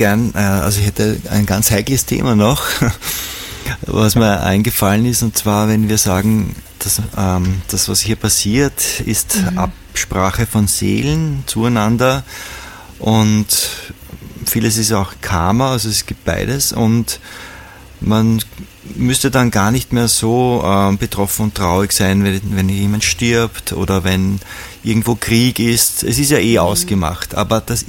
ein ganz heikles Thema noch, was mir eingefallen ist, und zwar, wenn wir sagen, dass das, was hier passiert, ist Absprache von Seelen zueinander und vieles ist auch Karma, also es gibt beides und man müsste dann gar nicht mehr so betroffen und traurig sein, wenn jemand stirbt oder wenn irgendwo Krieg ist. Es ist ja ausgemacht, aber das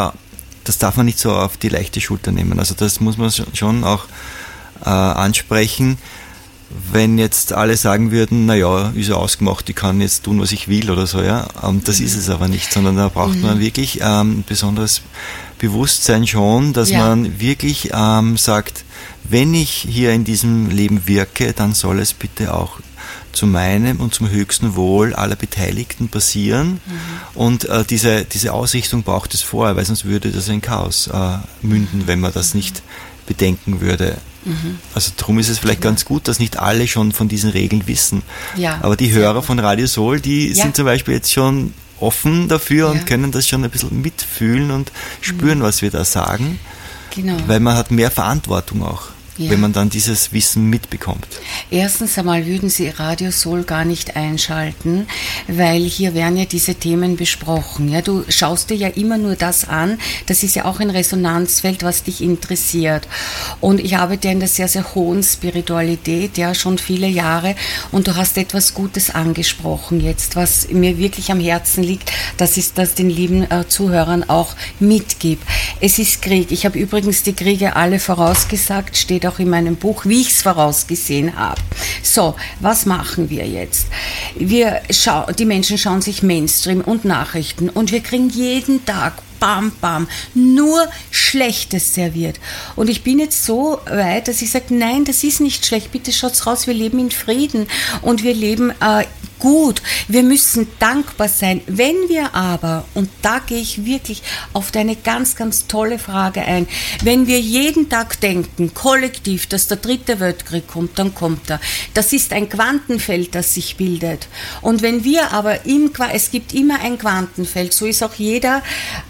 darf man nicht so auf die leichte Schulter nehmen. Also das muss man schon auch ansprechen. wenn jetzt alle sagen würden, naja, ist ja ausgemacht, ich kann jetzt tun, was ich will oder so, ja. Das ist es aber nicht, sondern da braucht man wirklich ein besonderes Bewusstsein schon, dass man wirklich sagt, wenn ich hier in diesem Leben wirke, dann soll es bitte auch zu meinem und zum höchsten Wohl aller Beteiligten passieren. Und diese Ausrichtung braucht es vorher, weil sonst würde das in Chaos münden, wenn man das nicht bedenken würde. Also darum ist es vielleicht ganz gut, dass nicht alle schon von diesen Regeln wissen. Ja, aber die Hörer von Radio Soul, die sind zum Beispiel jetzt schon offen dafür und können das schon ein bisschen mitfühlen und spüren, was wir da sagen. Genau. Weil man hat mehr Verantwortung auch, wenn man dann dieses Wissen mitbekommt. Erstens einmal würden Sie Radio Soul gar nicht einschalten, weil hier werden ja diese Themen besprochen. Ja, du schaust dir ja immer nur das an, das ist ja auch ein Resonanzfeld, was dich interessiert. Und ich arbeite in der sehr, sehr hohen Spiritualität, ja, schon viele Jahre, und du hast etwas Gutes angesprochen jetzt, was mir wirklich am Herzen liegt, das ist, das den lieben Zuhörern auch mitgibt. Es ist Krieg. Ich habe übrigens die Kriege alle vorausgesagt, steht auch in meinem Buch, wie ich es vorausgesehen habe. So, was machen wir jetzt? Die Menschen schauen sich Mainstream und Nachrichten und wir kriegen jeden Tag bam, bam, nur Schlechtes serviert. Und ich bin jetzt so weit, dass ich sage, nein, das ist nicht schlecht, bitte schaut's raus, wir leben in Frieden und wir leben gut. Wir müssen dankbar sein. Wenn wir aber, und da gehe ich wirklich auf deine ganz, ganz tolle Frage ein, wenn wir jeden Tag denken, kollektiv, dass der 3. Weltkrieg kommt, dann kommt er. Das ist ein Quantenfeld, das sich bildet. Und wenn wir aber es gibt immer ein Quantenfeld, so ist auch jeder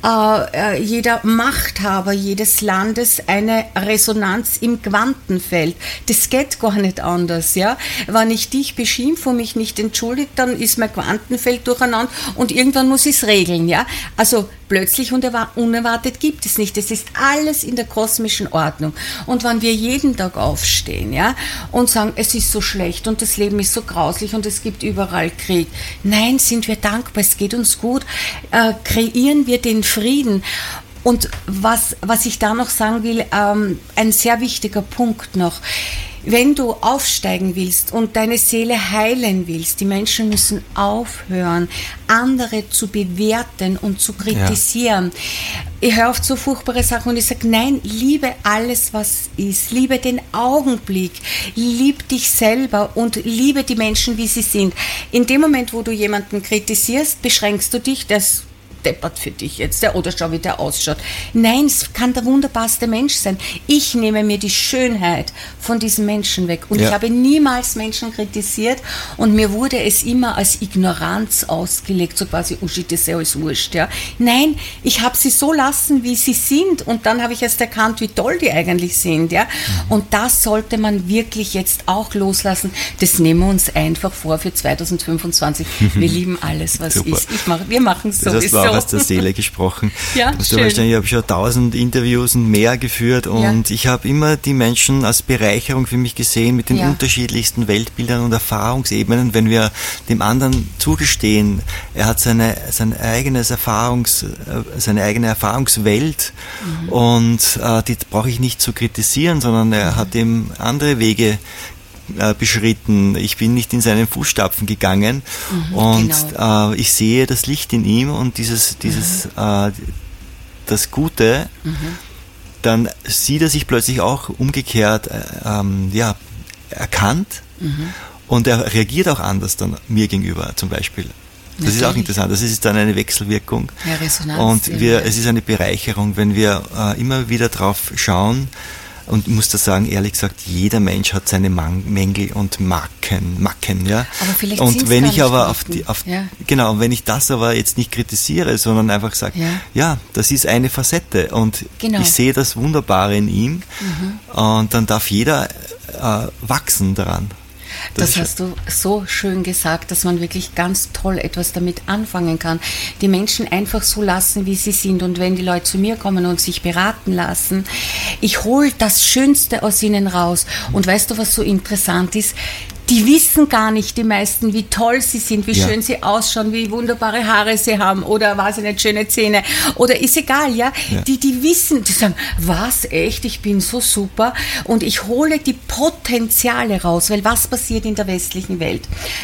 Machthaber jedes Landes eine Resonanz im Quantenfeld. Das geht gar nicht anders, ja. Wenn ich dich beschimpfe und mich nicht entschuldige, dann ist mein Quantenfeld durcheinander und irgendwann muss ich es regeln, ja. Also plötzlich und unerwartet gibt es nicht. Es ist alles in der kosmischen Ordnung. Und wenn wir jeden Tag aufstehen, ja, und sagen, es ist so schlecht und das Leben ist so grauslich und es gibt überall Krieg. Nein, sind wir dankbar, es geht uns gut, kreieren wir den Frieden. Und was ich da noch sagen will, ein sehr wichtiger Punkt noch. Wenn du aufsteigen willst und deine Seele heilen willst, die Menschen müssen aufhören, andere zu bewerten und zu kritisieren. Ja. Ich höre oft so furchtbare Sachen und ich sage, nein, liebe alles, was ist. Liebe den Augenblick, lieb dich selber und liebe die Menschen, wie sie sind. In dem Moment, wo du jemanden kritisierst, beschränkst du dich, das deppert für dich jetzt, oder schau, wie der ausschaut. Nein, es kann der wunderbarste Mensch sein. Ich nehme mir die Schönheit von diesem Menschen weg. Und ich habe niemals Menschen kritisiert und mir wurde es immer als Ignoranz ausgelegt, so quasi, Uschi, das ist ja alles wurscht. Ja. Nein, ich habe sie so lassen, wie sie sind und dann habe ich erst erkannt, wie toll die eigentlich sind. Ja. Und das sollte man wirklich jetzt auch loslassen. Das nehmen wir uns einfach vor für 2025. Wir lieben alles, was ist. Wir machen es sowieso. Aus der Seele gesprochen. Ja, schön. Ich habe schon 1000 Interviews und mehr geführt und ich habe immer die Menschen als Bereicherung für mich gesehen mit den unterschiedlichsten Weltbildern und Erfahrungsebenen, wenn wir dem anderen zugestehen, er hat seine eigene Erfahrungswelt und die brauche ich nicht zu kritisieren, sondern er hat eben andere Wege beschritten. Ich bin nicht in seinen Fußstapfen gegangen und ich sehe das Licht in ihm und das Gute, dann sieht er sich plötzlich auch umgekehrt erkannt und er reagiert auch anders dann mir gegenüber zum Beispiel. Das ist auch interessant. Das ist dann eine Wechselwirkung. Ja, Resonanz. Und es ist eine Bereicherung, wenn wir immer wieder drauf schauen. Und ich muss da sagen, ehrlich gesagt, jeder Mensch hat seine Mängel und Macken, ja. Aber vielleicht und wenn ich aber genau, wenn ich das aber jetzt nicht kritisiere, sondern einfach sage, das ist eine Facette und ich sehe das Wunderbare in ihm und dann darf jeder wachsen daran. Das hast du so schön gesagt, dass man wirklich ganz toll etwas damit anfangen kann. Die Menschen einfach so lassen, wie sie sind. Und wenn die Leute zu mir kommen und sich beraten lassen, ich hole das Schönste aus ihnen raus. Und weißt du, was so interessant ist? Die wissen gar nicht, die meisten, wie toll sie sind, wie Ja. schön sie ausschauen, wie wunderbare Haare sie haben oder weiß ich nicht, schöne Zähne oder ist egal, ja. Die wissen, die sagen, was, echt, ich bin so super und ich hole die Potenziale raus, weil was passiert in der westlichen Welt?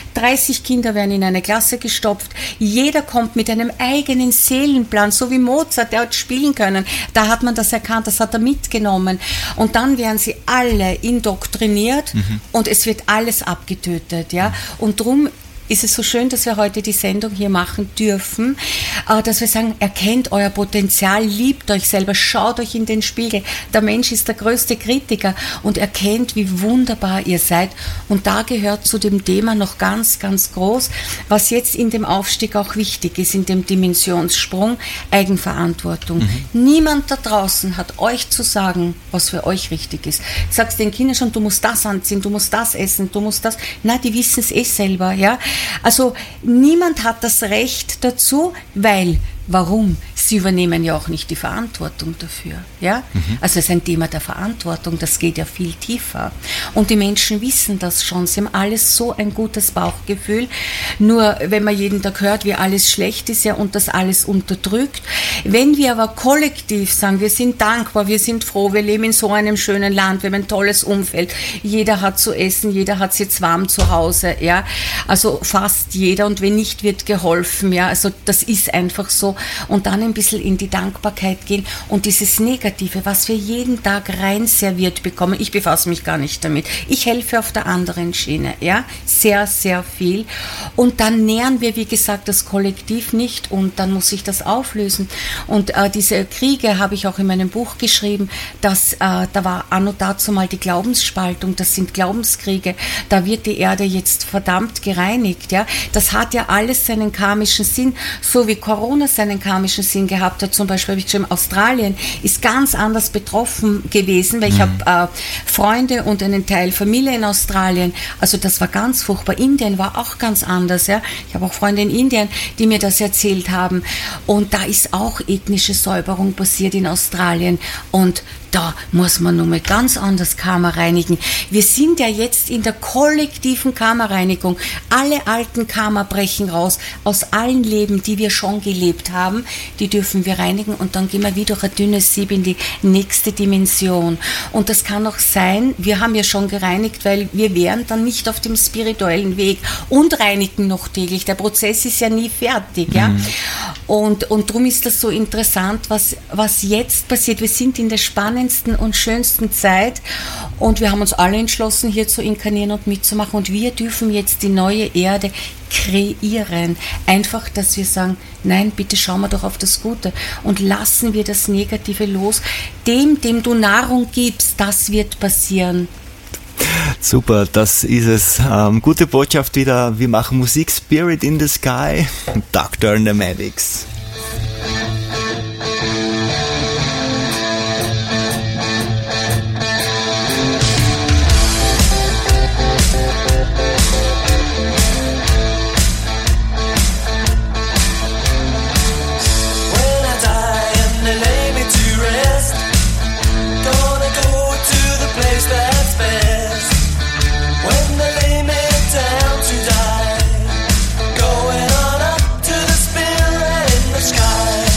30 Kinder werden in eine Klasse gestopft, jeder kommt mit einem eigenen Seelenplan, so wie Mozart, der hat spielen können, da hat man das erkannt, das hat er mitgenommen und dann werden sie alle indoktriniert und es wird alles abgetötet, ja. Und drum ist es so schön, dass wir heute die Sendung hier machen dürfen, dass wir sagen, erkennt euer Potenzial, liebt euch selber, schaut euch in den Spiegel. Der Mensch ist der größte Kritiker und erkennt, wie wunderbar ihr seid. Und da gehört zu dem Thema noch ganz, ganz groß, was jetzt in dem Aufstieg auch wichtig ist, in dem Dimensionssprung, Eigenverantwortung. Niemand da draußen hat euch zu sagen, was für euch richtig ist. Sagst den Kindern schon, du musst das anziehen, du musst das essen, du musst das. Na, die wissen es eh selber, ja. Also niemand hat das Recht dazu, weil, warum? Sie übernehmen ja auch nicht die Verantwortung dafür, ja. Also es ist ein Thema der Verantwortung, das geht ja viel tiefer. Und die Menschen wissen das schon, sie haben alles so ein gutes Bauchgefühl. Nur wenn man jeden Tag hört, wie alles schlecht ist, ja, und das alles unterdrückt. Wenn wir aber kollektiv sagen, wir sind dankbar, wir sind froh, wir leben in so einem schönen Land, wir haben ein tolles Umfeld, jeder hat zu essen, jeder hat es jetzt warm zu Hause, ja, also fast jeder, und wenn nicht, wird geholfen, ja, also das ist einfach so. Und dann ein bisschen in die Dankbarkeit gehen und dieses Negative, was wir jeden Tag rein serviert bekommen, ich befasse mich gar nicht damit, ich helfe auf der anderen Schiene, ja, sehr, sehr viel, und dann nähern wir, wie gesagt, das Kollektiv nicht und dann muss sich das auflösen. Und diese Kriege habe ich auch in meinem Buch geschrieben, dass da war anno dazu mal die Glaubensspaltung, das sind Glaubenskriege, da wird die Erde jetzt verdammt gereinigt, ja, das hat ja alles seinen karmischen Sinn, so wie Corona seinen karmischen Sinn gehabt hat. Zum Beispiel habe ich geschrieben, Australien ist ganz anders betroffen gewesen, weil ich habe Freunde und einen Teil Familie in Australien, also das war ganz furchtbar. Indien war auch ganz anders, ja. Ich habe auch Freunde in Indien, die mir das erzählt haben, und da ist auch ethnische Säuberung passiert in Australien, und da muss man nun mal ganz anders Karma reinigen. Wir sind ja jetzt in der kollektiven Karma-Reinigung. Alle alten Karma brechen raus aus allen Leben, die wir schon gelebt haben. Die dürfen wir reinigen und dann gehen wir wie durch ein dünnes Sieb in die nächste Dimension. Und das kann auch sein, wir haben ja schon gereinigt, weil wir wären dann nicht auf dem spirituellen Weg und reinigen noch täglich. Der Prozess ist ja nie fertig, ja. Und darum ist das so interessant, was jetzt passiert. Wir sind in der spannendsten und schönsten Zeit und wir haben uns alle entschlossen, hier zu inkarnieren und mitzumachen, und wir dürfen jetzt die neue Erde kreieren. Einfach, dass wir sagen, nein, bitte schauen wir doch auf das Gute und lassen wir das Negative los. Dem du Nahrung gibst, das wird passieren. Super, das ist es. Gute Botschaft wieder. Wir machen Musik. Spirit in the Sky. Dr. and the Medics. Going on up to the spirit in the sky.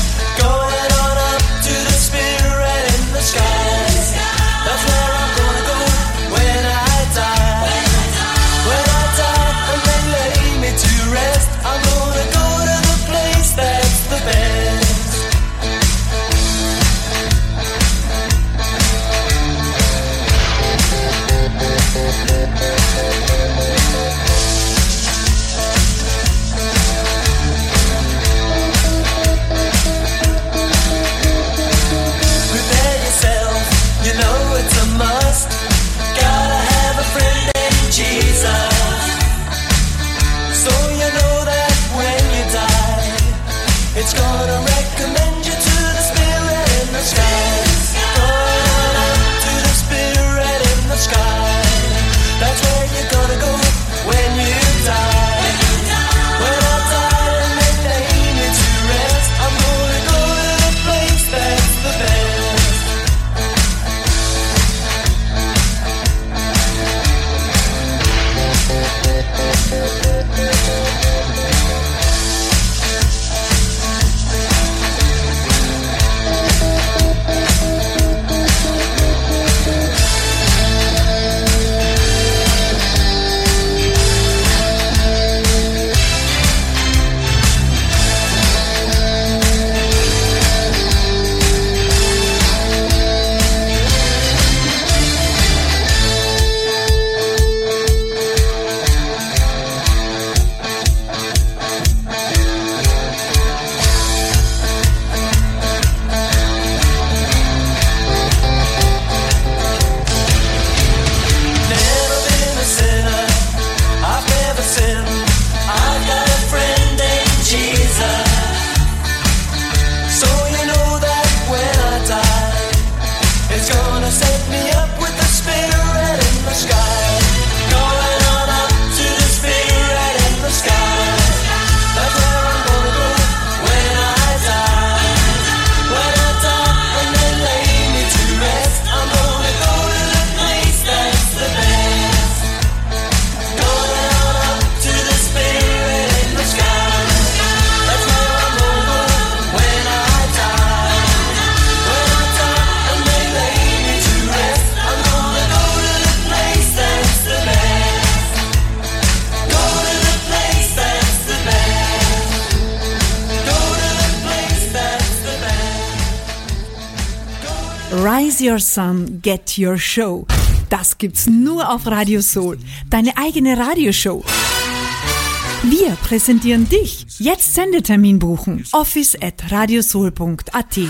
Rise Your Sun, Get Your Show. Das gibt's nur auf Radio Soul, deine eigene Radioshow. Wir präsentieren dich. Jetzt Sendetermin buchen. office@radiosoul.at.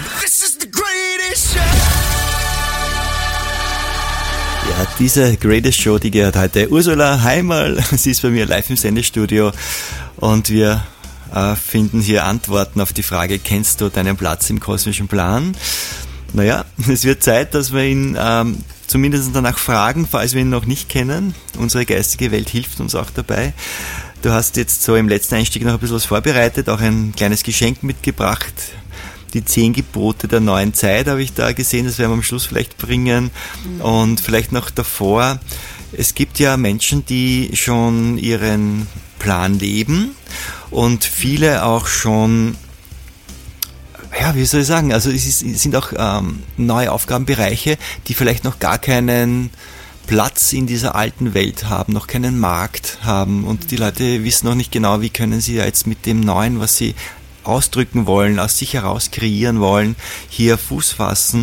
Ja, diese Greatest Show, die gehört heute Ursula Heimerl. Sie ist bei mir live im Sendestudio und wir finden hier Antworten auf die Frage, kennst du deinen Platz im kosmischen Plan? Naja, es wird Zeit, dass wir ihn zumindest danach fragen, falls wir ihn noch nicht kennen. Unsere geistige Welt hilft uns auch dabei. Du hast jetzt so im letzten Einstieg noch ein bisschen was vorbereitet, auch ein kleines Geschenk mitgebracht. Die 10 Gebote der neuen Zeit habe ich da gesehen, das werden wir am Schluss vielleicht bringen. Und vielleicht noch davor, es gibt ja Menschen, die schon ihren Plan leben und viele auch schon, ja, wie soll ich sagen, also es sind auch neue Aufgabenbereiche, die vielleicht noch gar keinen Platz in dieser alten Welt haben, noch keinen Markt haben und die Leute wissen noch nicht genau, wie können sie jetzt mit dem Neuen, was sie ausdrücken wollen, aus sich heraus kreieren wollen, hier Fuß fassen.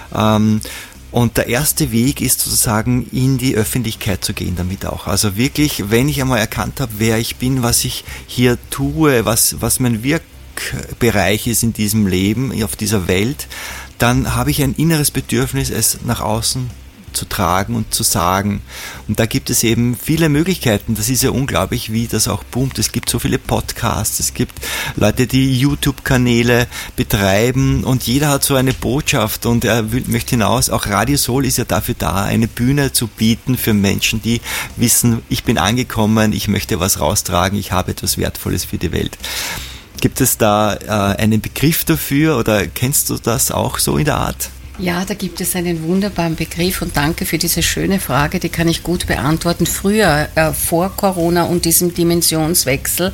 Und der erste Weg ist sozusagen in die Öffentlichkeit zu gehen damit auch. Also wirklich, wenn ich einmal erkannt habe, wer ich bin, was ich hier tue, was mein Wirkbereich ist in diesem Leben, auf dieser Welt, dann habe ich ein inneres Bedürfnis, es nach außen zu tragen und zu sagen. Und da gibt es eben viele Möglichkeiten. Das ist ja unglaublich, wie das auch boomt. Es gibt so viele Podcasts, es gibt Leute, die YouTube-Kanäle betreiben und jeder hat so eine Botschaft und er möchte hinaus. Auch Radio Soul ist ja dafür da, eine Bühne zu bieten für Menschen, die wissen, ich bin angekommen, ich möchte was raustragen, ich habe etwas Wertvolles für die Welt. Gibt es da einen Begriff dafür oder kennst du das auch so in der Art? Ja, da gibt es einen wunderbaren Begriff und danke für diese schöne Frage, die kann ich gut beantworten. Früher, vor Corona und diesem Dimensionswechsel,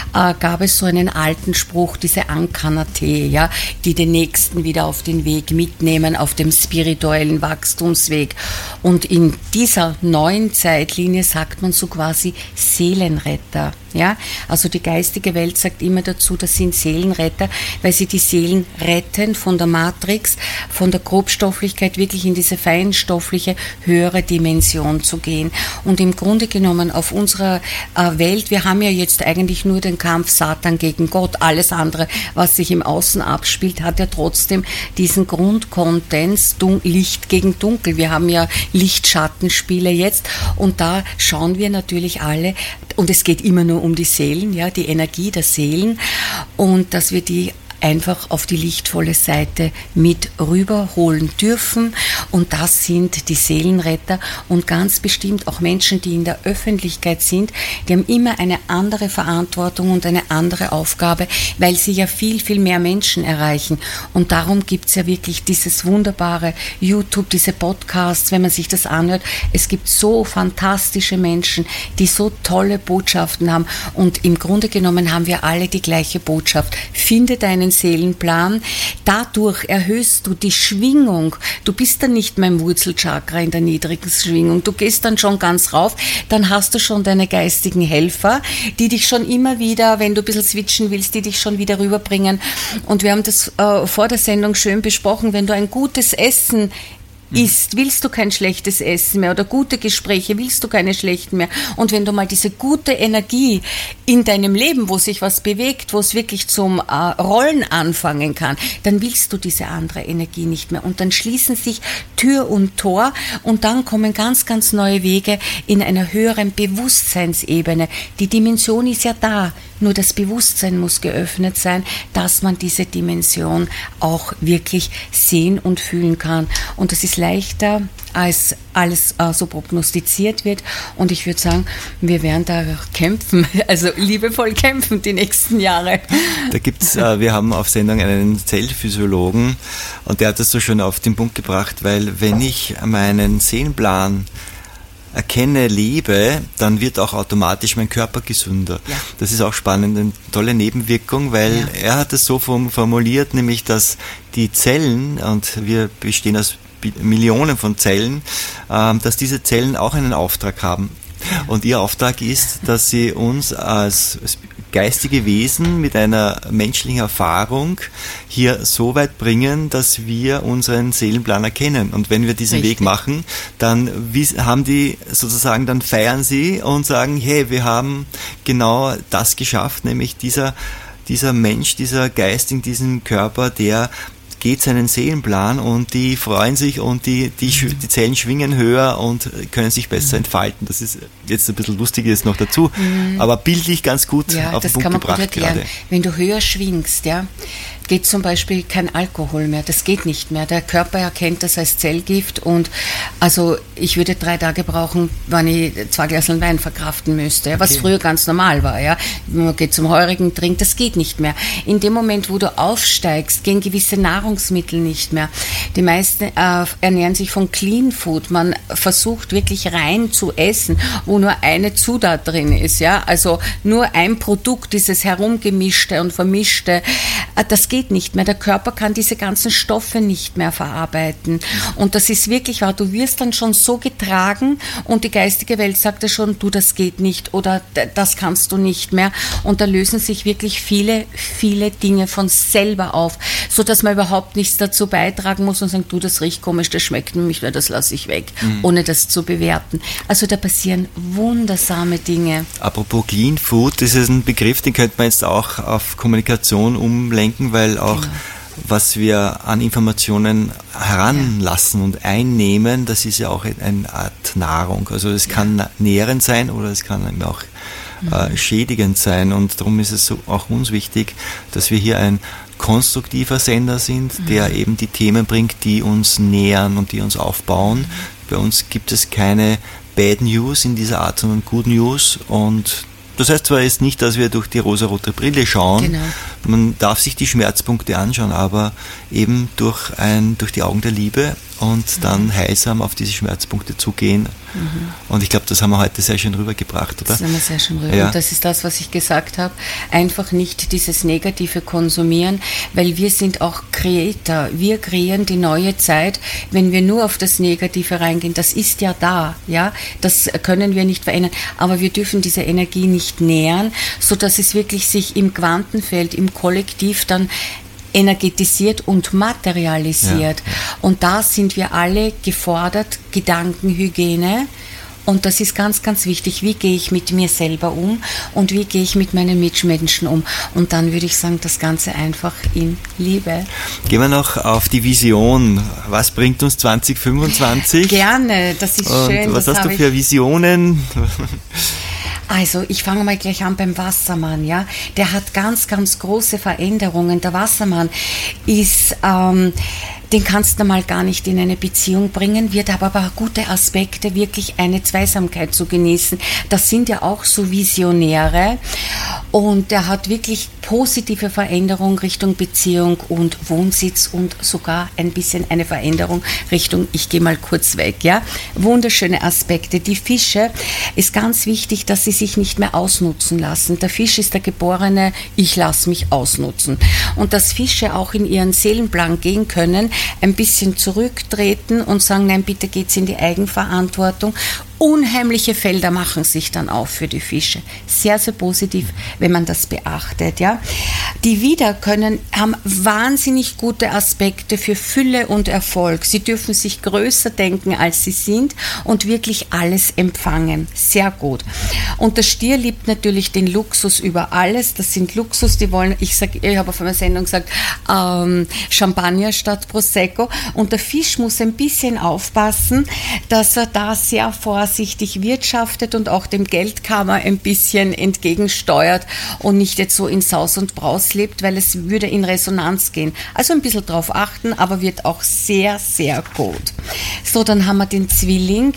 gab es so einen alten Spruch, diese Ankanate, ja, die den Nächsten wieder auf den Weg mitnehmen, auf dem spirituellen Wachstumsweg. Und in dieser neuen Zeitlinie sagt man so quasi Seelenretter. Ja, also die geistige Welt sagt immer dazu, das sind Seelenretter, weil sie die Seelen retten von der Matrix, von der Grobstofflichkeit wirklich in diese feinstoffliche, höhere Dimension zu gehen. Und im Grunde genommen auf unserer Welt, wir haben ja jetzt eigentlich nur den Kampf Satan gegen Gott, alles andere, was sich im Außen abspielt, hat ja trotzdem diesen Grundkonsens, Licht gegen Dunkel. Wir haben ja Licht-Schattenspiele jetzt und da schauen wir natürlich alle, und es geht immer nur um die Seelen, ja, die Energie der Seelen und dass wir die einfach auf die lichtvolle Seite mit rüberholen dürfen und das sind die Seelenretter und ganz bestimmt auch Menschen, die in der Öffentlichkeit sind, die haben immer eine andere Verantwortung und eine andere Aufgabe, weil sie ja viel, viel mehr Menschen erreichen und darum gibt es ja wirklich dieses wunderbare YouTube, diese Podcasts, wenn man sich das anhört, es gibt so fantastische Menschen, die so tolle Botschaften haben und im Grunde genommen haben wir alle die gleiche Botschaft. Finde deinen Seelenplan. Dadurch erhöhst du die Schwingung. Du bist dann nicht mehr im Wurzelchakra in der niedrigen Schwingung. Du gehst dann schon ganz rauf. Dann hast du schon deine geistigen Helfer, die dich schon immer wieder, wenn du ein bisschen switchen willst, die dich schon wieder rüberbringen. Und wir haben das vor der Sendung schön besprochen. Wenn du ein gutes Essen isst, willst du kein schlechtes Essen mehr oder gute Gespräche, willst du keine schlechten mehr. Und wenn du mal diese gute Energie in deinem Leben, wo sich was bewegt, wo es wirklich zum Rollen anfangen kann, dann willst du diese andere Energie nicht mehr. Und dann schließen sich Tür und Tor und dann kommen ganz, ganz neue Wege in einer höheren Bewusstseinsebene. Die Dimension ist ja da, nur das Bewusstsein muss geöffnet sein, dass man diese Dimension auch wirklich sehen und fühlen kann. Und das ist leichter, als alles so prognostiziert wird. Und ich würde sagen, wir werden da kämpfen, also liebevoll kämpfen die nächsten Jahre. Da gibt's, wir haben auf Sendung einen Zellphysiologen und der hat das so schön auf den Punkt gebracht, weil wenn ich meinen Seelenplan erkenne, lebe, dann wird auch automatisch mein Körper gesünder. Ja. Das ist auch spannend, eine tolle Nebenwirkung, weil er hat es so formuliert, nämlich, dass die Zellen, und wir bestehen aus Millionen von Zellen, dass diese Zellen auch einen Auftrag haben. Und ihr Auftrag ist, dass sie uns als geistige Wesen mit einer menschlichen Erfahrung hier so weit bringen, dass wir unseren Seelenplan erkennen. Und wenn wir diesen Weg machen, dann haben die sozusagen, dann feiern sie und sagen, hey, wir haben genau das geschafft, nämlich dieser Mensch, dieser Geist in diesem Körper, der geht seinen Seelenplan und die freuen sich und die Zellen schwingen höher und können sich besser entfalten. Das ist jetzt ein bisschen Lustiges noch dazu, aber bildlich ganz gut auf den Punkt gebracht gerade. Wenn du höher schwingst, ja, geht zum Beispiel kein Alkohol mehr, das geht nicht mehr. Der Körper erkennt das als Zellgift und also ich würde 3 Tage brauchen, wenn ich 2 Gläser Wein verkraften müsste, was früher ganz normal war. Ja. Man geht zum Heurigen, trinkt, das geht nicht mehr. In dem Moment, wo du aufsteigst, gehen gewisse Nahrungsmittel nicht mehr. Die meisten ernähren sich von Clean Food. Man versucht wirklich rein zu essen, wo nur eine Zutat drin ist. Ja. Also nur ein Produkt, dieses herumgemischte und vermischte, das geht nicht mehr. Der Körper kann diese ganzen Stoffe nicht mehr verarbeiten. Und das ist wirklich wahr. Du wirst dann schon so getragen und die geistige Welt sagt dir schon, du, das geht nicht oder das kannst du nicht mehr. Und da lösen sich wirklich viele, viele Dinge von selber auf, sodass man überhaupt nichts dazu beitragen muss und sagen, du, das riecht komisch, das schmeckt mir nicht mehr, das lasse ich weg, ohne das zu bewerten. Also da passieren wundersame Dinge. Apropos Clean Food, das ist ein Begriff, den könnte man jetzt auch auf Kommunikation umlenken, weil auch was wir an Informationen heranlassen und einnehmen, das ist ja auch eine Art Nahrung. Also es kann nährend sein oder es kann eben auch schädigend sein und darum ist es so auch uns wichtig, dass wir hier ein konstruktiver Sender sind, der eben die Themen bringt, die uns nähern und die uns aufbauen. Bei uns gibt es keine Bad News in dieser Art, sondern Good News und das heißt zwar jetzt nicht, dass wir durch die rosarote Brille schauen, man darf sich die Schmerzpunkte anschauen, aber eben durch die Augen der Liebe und dann heilsam auf diese Schmerzpunkte zugehen. Und ich glaube, das haben wir heute sehr schön rübergebracht, oder? Das haben wir sehr schön rüber. Ja. Und das ist das, was ich gesagt habe. Einfach nicht dieses Negative konsumieren, weil wir sind auch Creator. Wir kreieren die neue Zeit. Wenn wir nur auf das Negative reingehen, das ist ja da, ja. Das können wir nicht verändern. Aber wir dürfen diese Energie nicht nähern, sodass es wirklich sich im Quantenfeld, im Kollektiv dann energetisiert und materialisiert. Ja. Und da sind wir alle gefordert, Gedankenhygiene. Und das ist ganz, ganz wichtig. Wie gehe ich mit mir selber um und wie gehe ich mit meinen Mitmenschen um? Und dann würde ich sagen, das Ganze einfach in Liebe. Gehen wir noch auf die Vision. Was bringt uns 2025? Gerne, das ist und schön. Was hast du für Visionen? Also, ich fange mal gleich an beim Wassermann, ja. Der hat ganz, ganz große Veränderungen. Der Wassermann ist, den kannst du mal gar nicht in eine Beziehung bringen, wird aber gute Aspekte, wirklich eine Zweisamkeit zu genießen. Das sind ja auch so Visionäre und der hat wirklich positive Veränderung Richtung Beziehung und Wohnsitz und sogar ein bisschen eine Veränderung Richtung, ich gehe mal kurz weg, ja. Wunderschöne Aspekte. Die Fische ist ganz wichtig, dass sie sich nicht mehr ausnutzen lassen. Der Fisch ist der geborene, ich lasse mich ausnutzen. Und dass Fische auch in ihren Seelenplan gehen können, ein bisschen zurücktreten und sagen, nein, bitte geht's in die Eigenverantwortung. Unheimliche Felder machen sich dann auf für die Fische. Sehr, sehr positiv, wenn man das beachtet, ja. Die Widder haben wahnsinnig gute Aspekte für Fülle und Erfolg. Sie dürfen sich größer denken, als sie sind und wirklich alles empfangen. Sehr gut. Und der Stier liebt natürlich den Luxus über alles. Das sind Luxus, die wollen, ich habe auf einer Sendung gesagt, Champagner statt Prosecco. Und der Fisch muss ein bisschen aufpassen, dass er da sehr vorsichtig wirtschaftet und auch dem Geldkammer ein bisschen entgegensteuert und nicht jetzt so in Saus und Braus lebt, weil es würde in Resonanz gehen. Also ein bisschen drauf achten, aber wird auch sehr, sehr gut. So, dann haben wir den Zwilling.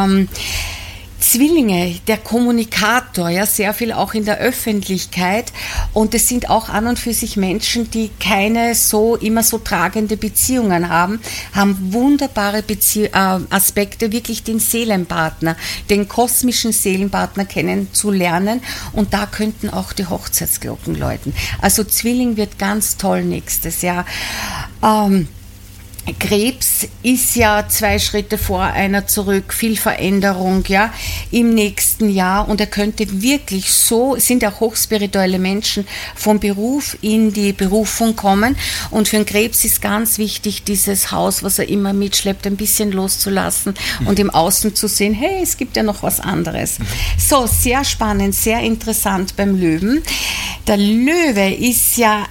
Zwillinge, der Kommunikator, ja, sehr viel auch in der Öffentlichkeit und es sind auch an und für sich Menschen, die keine immer so tragende Beziehungen haben wunderbare Aspekte, wirklich den Seelenpartner, den kosmischen Seelenpartner kennenzulernen und da könnten auch die Hochzeitsglocken läuten. Also Zwilling wird ganz toll nächstes Jahr. Krebs ist ja 2 Schritte vor, einer zurück, viel Veränderung, ja, im nächsten Jahr, und er könnte wirklich sind ja hochspirituelle Menschen, vom Beruf in die Berufung kommen, und für den Krebs ist ganz wichtig, dieses Haus, was er immer mitschleppt, ein bisschen loszulassen und im Außen zu sehen, hey, es gibt ja noch was anderes. So, sehr spannend, sehr interessant beim Löwen. Der Löwe ist ja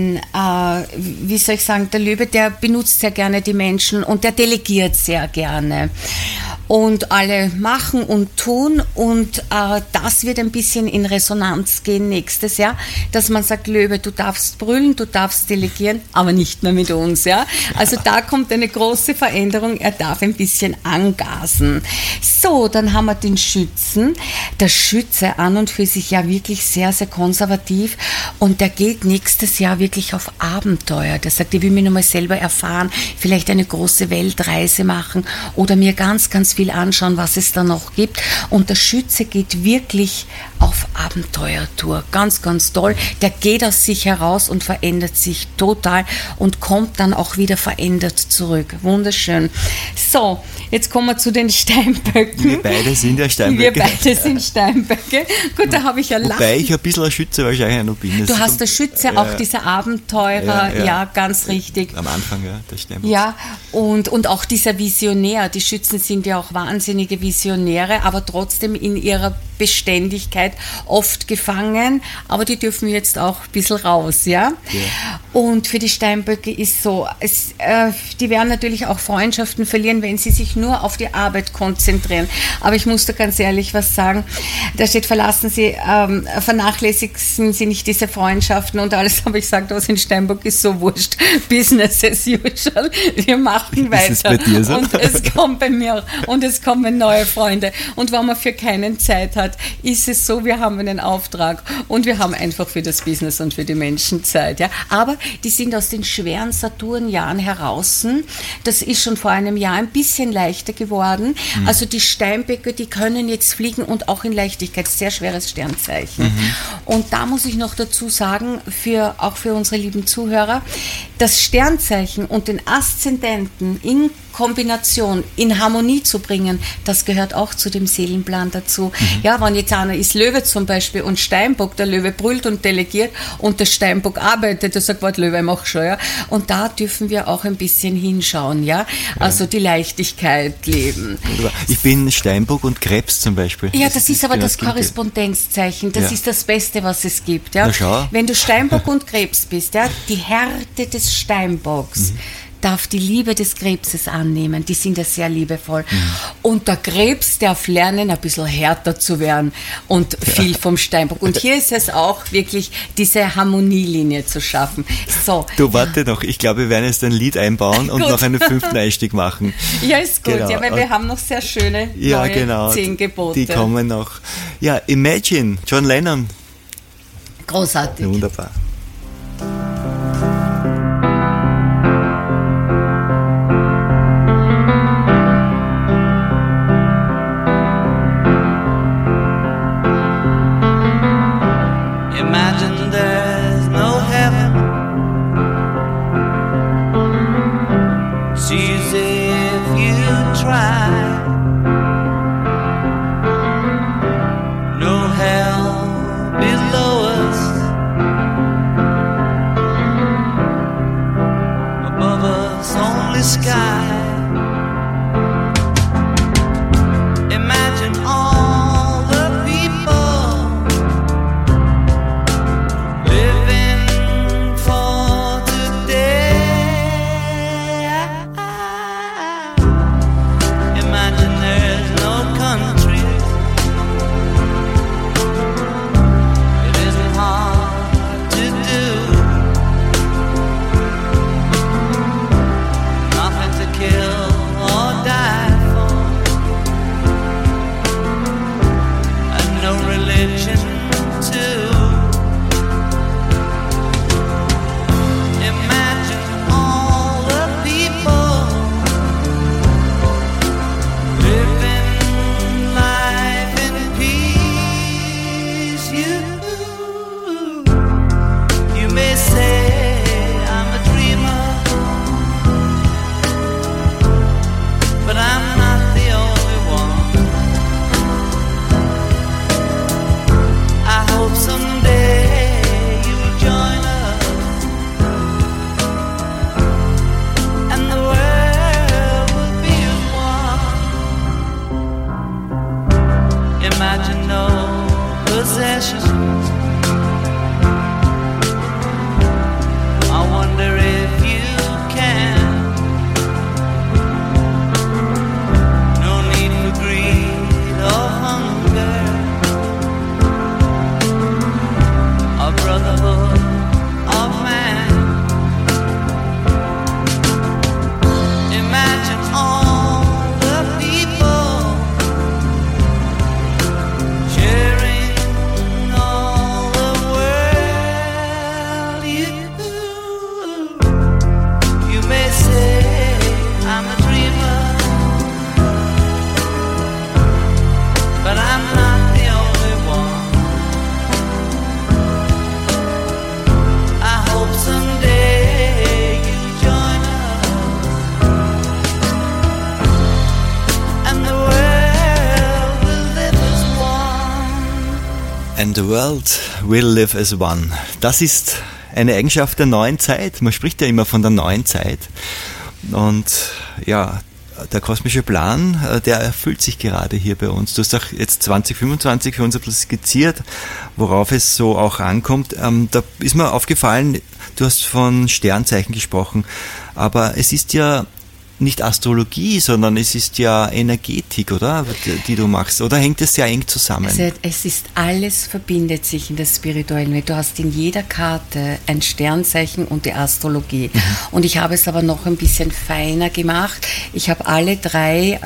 der Löwe, der benutzt sehr gerne die Menschen und der delegiert sehr gerne. Und alle machen und tun, und das wird ein bisschen in Resonanz gehen nächstes Jahr, dass man sagt, Löwe, du darfst brüllen, du darfst delegieren, aber nicht mehr mit uns. Ja? Also da kommt eine große Veränderung, er darf ein bisschen angasen. So, dann haben wir den Schützen. Der Schütze an und für sich ja wirklich sehr, sehr konservativ, und der geht nächstes Jahr wirklich auf Abenteuer. Der sagt, ich will mich nochmal selber erfahren, vielleicht eine große Weltreise machen oder mir ganz, ganz viel anschauen, was es da noch gibt. Und der Schütze geht wirklich auf Abenteuertour. Ganz, ganz toll. Der geht aus sich heraus und verändert sich total und kommt dann auch wieder verändert zurück. Wunderschön. So, jetzt kommen wir zu den Steinböcken. Wir beide sind ja Steinböcke. Wir beide sind Steinböcke. Gut, da habe ich ja lachen. Wobei ich ein bisschen ein Schütze wahrscheinlich noch bin. Du hast der Schütze, auch dieser Abenteurer, ja, ganz richtig. Am Anfang, ja, das stimmt. Ja, und auch dieser Visionär. Die Schützen sind ja auch wahnsinnige Visionäre, aber trotzdem in ihrer Beständigkeit oft gefangen, aber die dürfen jetzt auch ein bisschen raus, ja? Und für die Steinböcke ist so, die werden natürlich auch Freundschaften verlieren, wenn sie sich nur auf die Arbeit konzentrieren. Aber ich muss da ganz ehrlich was sagen, da steht, vernachlässigen Sie nicht diese Freundschaften und alles, aber ich sage, was in Steinbock ist so wurscht, Business as usual, wir machen weiter. Ist es bei dir so? Und es kommt bei mir auch, und es kommen neue Freunde, und wenn man für keinen Zeit hat, ist es so, wir haben einen Auftrag und wir haben einfach für das Business und für die Menschen Zeit. Ja? Aber die sind aus den schweren Saturnjahren heraus. Das ist schon vor einem Jahr ein bisschen leichter geworden. Also die Steinböcke, die können jetzt fliegen und auch in Leichtigkeit. Sehr schweres Sternzeichen. Und da muss ich noch dazu sagen, auch für unsere lieben Zuhörer, das Sternzeichen und den Aszendenten in Kombination, in Harmonie zu bringen, das gehört auch zu dem Seelenplan dazu. Ja, wenn jetzt einer ist Löwe zum Beispiel und Steinbock, der Löwe brüllt und delegiert und der Steinbock arbeitet, der sagt, warte Löwe, mach schon, ja. Und da dürfen wir auch ein bisschen hinschauen, ja. Also die Leichtigkeit leben. Ich bin Steinbock und Krebs zum Beispiel. Ja, das ist aber das Korrespondenzzeichen. Das ist das Beste, was es gibt, ja. Na schau. Wenn du Steinbock und Krebs bist, ja, die Härte des Steinbocks darf die Liebe des Krebses annehmen. Die sind ja sehr liebevoll. Und der Krebs darf lernen, ein bisschen härter zu werden und viel vom Steinbock. Und hier ist es auch wirklich, diese Harmonielinie zu schaffen. So. Du, warte noch. Ich glaube, wir werden jetzt ein Lied einbauen und noch einen 5. Einstieg machen. Ja, ist gut. Genau. Ja, weil wir haben noch sehr schöne neue 10 Gebote. Die kommen noch. Ja, Imagine, John Lennon. Großartig. Wunderbar. Nothing to kill. the world will live as one. Das ist eine Eigenschaft der neuen Zeit. Man spricht ja immer von der neuen Zeit. Und ja, der kosmische Plan, der erfüllt sich gerade hier bei uns. Du hast auch jetzt 2025 für uns ein bisschen skizziert, worauf es so auch ankommt. Da ist mir aufgefallen, du hast von Sternzeichen gesprochen, aber es ist ja nicht Astrologie, sondern es ist ja Energetik, oder? Die du machst. Oder hängt es sehr eng zusammen? Also es ist alles, verbindet sich in der spirituellen Welt. Du hast in jeder Karte ein Sternzeichen und die Astrologie. Und ich habe es aber noch ein bisschen feiner gemacht. Ich habe alle drei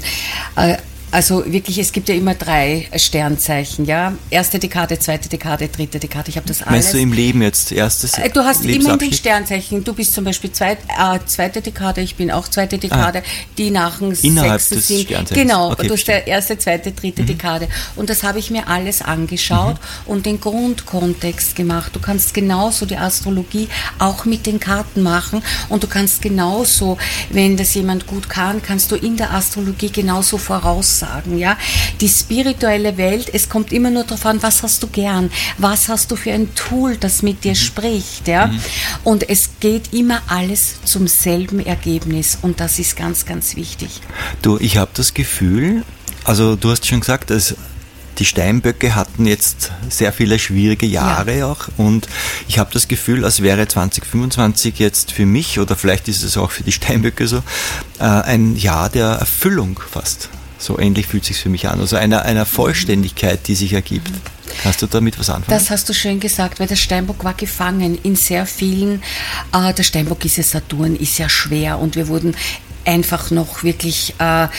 also wirklich, es gibt ja immer 3 Sternzeichen, ja. Erste Dekade, zweite Dekade, dritte Dekade. Ich habe das alles. Meinst du im Leben jetzt erstes? Du hast immer in den Sternzeichen. Du bist zum Beispiel zweite Dekade, ich bin auch zweite Dekade, die nach dem innerhalb sechsten des sind. Sternzeichens. Genau, okay, du hast der erste, zweite, dritte Dekade. Und das habe ich mir alles angeschaut und den Grundkontext gemacht. Du kannst genauso die Astrologie auch mit den Karten machen und du kannst genauso, wenn das jemand gut kann, kannst du in der Astrologie genauso voraussagen. Ja? Die spirituelle Welt, es kommt immer nur darauf an, was hast du gern, was hast du für ein Tool, das mit dir spricht. Ja? Und es geht immer alles zum selben Ergebnis und das ist ganz, ganz wichtig. Du, ich habe das Gefühl, also du hast schon gesagt, dass die Steinböcke hatten jetzt sehr viele schwierige Jahre auch und ich habe das Gefühl, als wäre 2025 jetzt für mich oder vielleicht ist es auch für die Steinböcke so, ein Jahr der Erfüllung fast. So ähnlich fühlt es sich für mich an. Also einer Vollständigkeit, die sich ergibt. Kannst du damit was anfangen? Das hast du schön gesagt, weil der Steinbock war gefangen in sehr vielen, der Steinbock ist ja Saturn, ist ja schwer und wir wurden einfach noch wirklich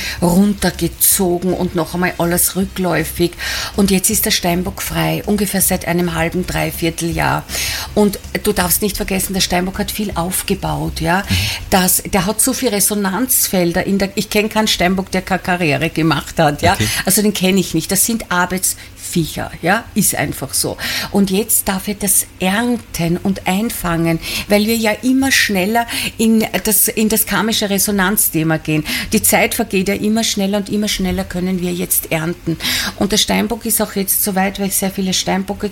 runtergezogen und noch einmal alles rückläufig. Und jetzt ist der Steinbock frei, ungefähr seit einem halben, dreiviertel Jahr. Und du darfst nicht vergessen, der Steinbock hat viel aufgebaut. Ja? Der hat so viele Resonanzfelder. Ich kenne keinen Steinbock, der keine Karriere gemacht hat. Ja? Okay. Also den kenne ich nicht. Das sind Arbeitsviecher. Ja? Ist einfach so. Und jetzt darf er das ernten und einfangen, weil wir ja immer schneller in das karmische Resonanzthema gehen. Die Zeit vergeht ja immer schneller und immer schneller können wir jetzt ernten. Und der Steinbock ist auch jetzt so weit, weil ich sehr viele Steinböcke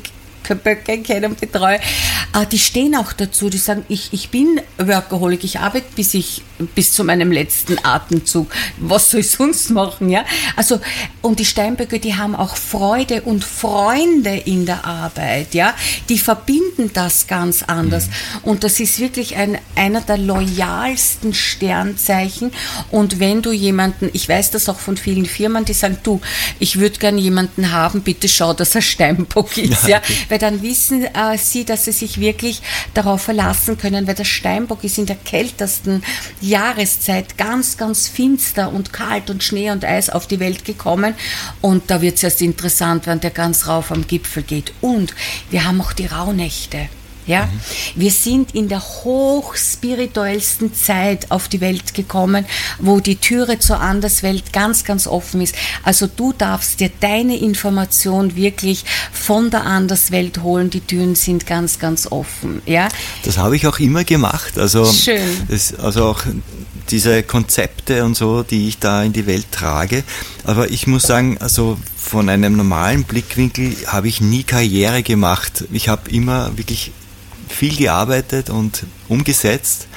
kenne und betreue, die stehen auch dazu, die sagen, ich bin Workaholic, ich arbeite bis zu meinem letzten Atemzug. Was soll ich sonst machen? Ja? Also, und die Steinböcke, die haben auch Freude und Freunde in der Arbeit, ja? Die verbinden das ganz anders. Und das ist wirklich einer der loyalsten Sternzeichen. Und wenn du jemanden, ich weiß das auch von vielen Firmen, die sagen, du, ich würde gerne jemanden haben, bitte schau, dass er Steinbock ist, ja? Weil dann wissen sie, dass sie sich wirklich darauf verlassen können, weil der Steinbock ist in der kältesten Jahreszeit ganz, ganz finster und kalt und Schnee und Eis auf die Welt gekommen und da wird es erst interessant, wenn der ganz rauf am Gipfel geht. Und wir haben auch die Rauhnächte. Ja? Wir sind in der hochspirituellsten Zeit auf die Welt gekommen, wo die Türe zur Anderswelt ganz, ganz offen ist. Also du darfst dir deine Information wirklich von der Anderswelt holen. Die Türen sind ganz, ganz offen. Ja? Das habe ich auch immer gemacht. Also, schön. Also auch diese Konzepte und so, die ich da in die Welt trage. Aber ich muss sagen, also von einem normalen Blickwinkel habe ich nie Karriere gemacht. Ich habe immer wirklich viel gearbeitet und umgesetzt,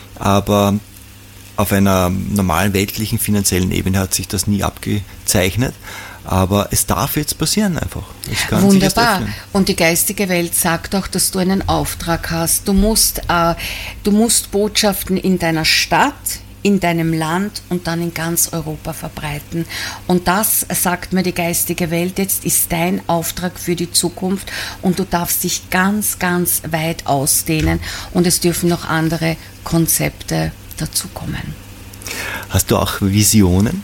aber auf einer normalen weltlichen finanziellen Ebene hat sich das nie abgezeichnet. Aber es darf jetzt passieren einfach. Es kann wunderbar. Und die geistige Welt sagt auch, dass du einen Auftrag hast. Du musst Botschaften in deiner Stadt, in deinem Land und dann in ganz Europa verbreiten. Und das, sagt mir die geistige Welt jetzt, ist dein Auftrag für die Zukunft und du darfst dich ganz, ganz weit ausdehnen und es dürfen noch andere Konzepte dazukommen. Hast du auch Visionen?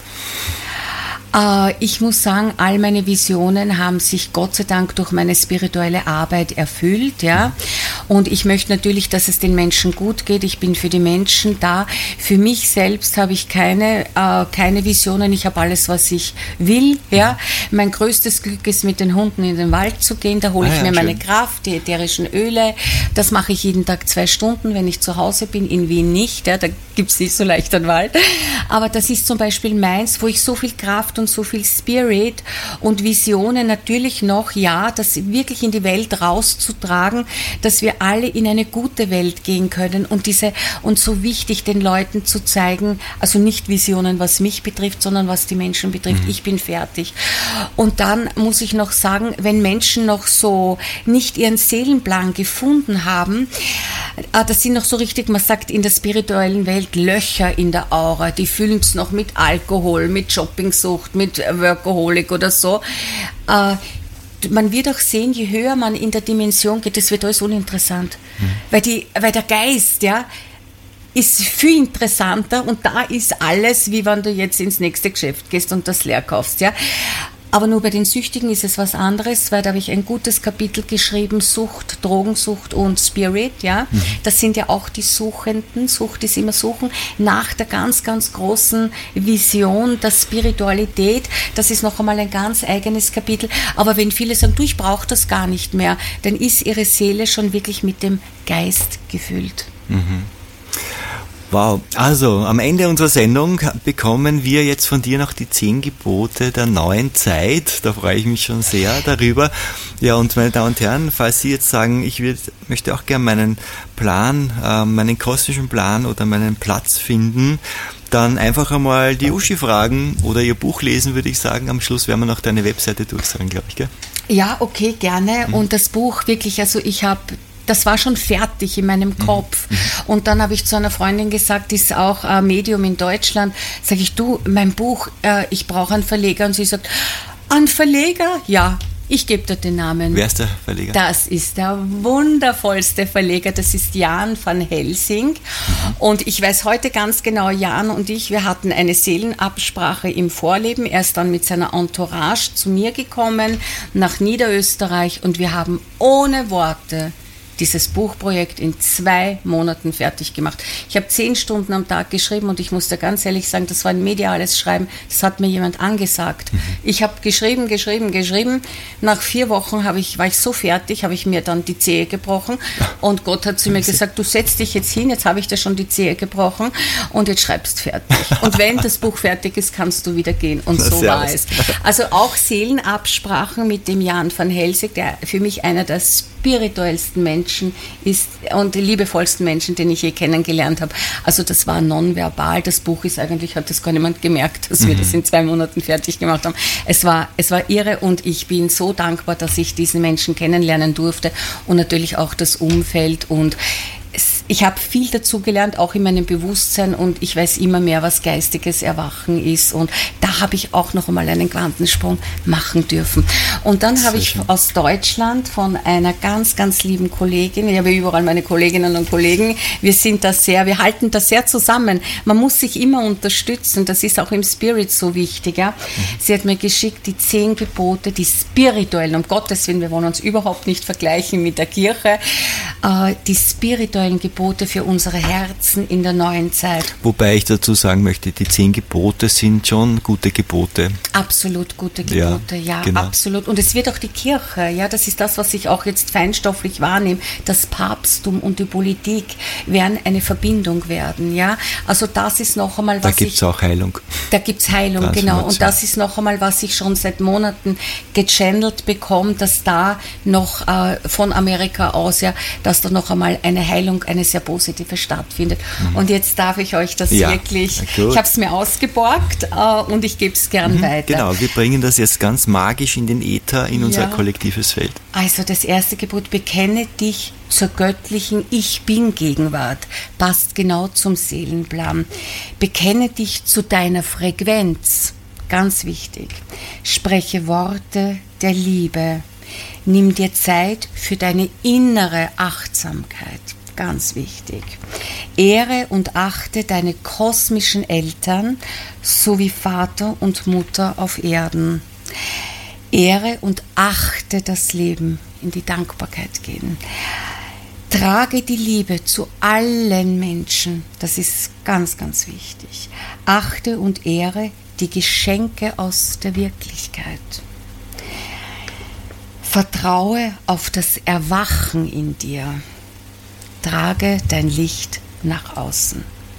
Ich muss sagen, all meine Visionen haben sich Gott sei Dank durch meine spirituelle Arbeit erfüllt, ja. Und ich möchte natürlich, dass es den Menschen gut geht. Ich bin für die Menschen da. Für mich selbst habe ich keine Visionen. Ich habe alles, was ich will. Ja? Mein größtes Glück ist, mit den Hunden in den Wald zu gehen. Da hole ich mir meine Kraft, die ätherischen Öle. Das mache ich jeden Tag 2 Stunden, wenn ich zu Hause bin. In Wien nicht. Ja? Da gibt es nicht so leicht einen Wald. Aber das ist zum Beispiel meins, wo ich so viel Kraft und so viel Spirit und Visionen natürlich noch, ja, das wirklich in die Welt rauszutragen, dass wir alle in eine gute Welt gehen können und so wichtig den Leuten zu zeigen, also nicht Visionen, was mich betrifft, sondern was die Menschen betrifft. Ich bin fertig. Und dann muss ich noch sagen, wenn Menschen noch so nicht ihren Seelenplan gefunden haben, das sind noch so richtig, man sagt in der spirituellen Welt, Löcher in der Aura, die füllen es noch mit Alkohol, mit Shoppingsucht, mit Workaholic oder so. Man wird auch sehen, je höher man in der Dimension geht, das wird alles uninteressant. Weil der Geist, ja, ist viel interessanter und da ist alles, wie wenn du jetzt ins nächste Geschäft gehst und das leer kaufst, ja. Aber nur bei den Süchtigen ist es was anderes, weil da habe ich ein gutes Kapitel geschrieben, Sucht, Drogensucht und Spirit, ja. Das sind ja auch die Suchenden. Sucht ist immer Suchen nach der ganz, ganz großen Vision der Spiritualität. Das ist noch einmal ein ganz eigenes Kapitel. Aber wenn viele sagen, du, ich brauche das gar nicht mehr, dann ist ihre Seele schon wirklich mit dem Geist gefüllt. Wow, also am Ende unserer Sendung bekommen wir jetzt von dir noch die 10 Gebote der neuen Zeit. Da freue ich mich schon sehr darüber. Ja, und meine Damen und Herren, falls Sie jetzt sagen, ich möchte auch gerne meinen Plan, meinen kosmischen Plan oder meinen Platz finden, dann einfach einmal die Uschi fragen oder ihr Buch lesen, würde ich sagen. Am Schluss werden wir noch deine Webseite durchsagen, glaube ich, gell? Ja, okay, gerne. Und das Buch wirklich, also das war schon fertig in meinem Kopf. Und dann habe ich zu einer Freundin gesagt, die ist auch Medium in Deutschland, sage ich, du, mein Buch, ich brauche einen Verleger. Und sie sagt, ein Verleger? Ja, ich gebe dir den Namen. Wer ist der Verleger? Das ist der wundervollste Verleger, das ist Jan van Helsing. Und ich weiß heute ganz genau, Jan und ich, wir hatten eine Seelenabsprache im Vorleben. Er ist dann mit seiner Entourage zu mir gekommen, nach Niederösterreich, und wir haben ohne Worte dieses Buchprojekt in 2 Monaten fertig gemacht. Ich habe 10 Stunden am Tag geschrieben und ich muss dir ganz ehrlich sagen, das war ein mediales Schreiben, das hat mir jemand angesagt. Ich habe geschrieben. Nach 4 Wochen war ich so fertig, habe ich mir dann die Zehe gebrochen und Gott hat zu mir gesagt, du setzt dich jetzt hin, jetzt habe ich dir schon die Zehe gebrochen und jetzt schreibst fertig. Und wenn das Buch fertig ist, kannst du wieder gehen. Und so war es. Also auch Seelenabsprachen mit dem Jan van Helsing, der für mich einer der spirituellsten Menschen ist und die liebevollsten Menschen, den ich je kennengelernt habe. Also das war nonverbal. Das Buch ist eigentlich, hat das gar niemand gemerkt, dass wir das in 2 Monaten fertig gemacht haben. Es war irre und ich bin so dankbar, dass ich diesen Menschen kennenlernen durfte und natürlich auch das Umfeld, und ich habe viel dazu gelernt, auch in meinem Bewusstsein, und ich weiß immer mehr, was geistiges Erwachen ist, und da habe ich auch noch einmal einen Quantensprung machen dürfen. Und dann habe ich aus Deutschland von einer ganz, ganz lieben Kollegin, ich habe überall meine Kolleginnen und Kollegen, wir halten das sehr zusammen. Man muss sich immer unterstützen, das ist auch im Spirit so wichtig. Ja? Sie hat mir geschickt die 10 Gebote, die spirituellen, um Gottes Willen, wir wollen uns überhaupt nicht vergleichen mit der Kirche, die spirituellen Gebote für unsere Herzen in der neuen Zeit. Wobei ich dazu sagen möchte, die 10 Gebote sind schon gute Gebote. Absolut gute Gebote, ja, genau. Absolut. Und es wird auch die Kirche, ja, das ist das, was ich auch jetzt feinstofflich wahrnehme, das Papsttum und die Politik werden eine Verbindung werden, ja. Also das ist noch einmal, was da gibt es auch Heilung. Da gibt es Heilung, genau. Und das ist noch einmal, was ich schon seit Monaten gechannelt bekomme, dass da noch von Amerika aus, ja, dass da noch einmal eine Heilung, eine sehr positive stattfindet. Und jetzt darf ich euch das wirklich, ich habe es mir ausgeborgt und ich gebe es gern weiter. Genau, wir bringen das jetzt ganz magisch in den Äther, in unser kollektives Feld. Also das erste Gebot, bekenne dich zur göttlichen Ich-Bin-Gegenwart, passt genau zum Seelenplan. Bekenne dich zu deiner Frequenz, ganz wichtig. Spreche Worte der Liebe. Nimm dir Zeit für deine innere Achtsamkeit. Ganz wichtig. Ehre und achte deine kosmischen Eltern sowie Vater und Mutter auf Erden. Ehre und achte das Leben, in die Dankbarkeit gehen. Trage die Liebe zu allen Menschen, das ist ganz, ganz wichtig. Achte und ehre die Geschenke aus der Wirklichkeit. Vertraue auf das Erwachen in dir. Trage dein Licht nach außen.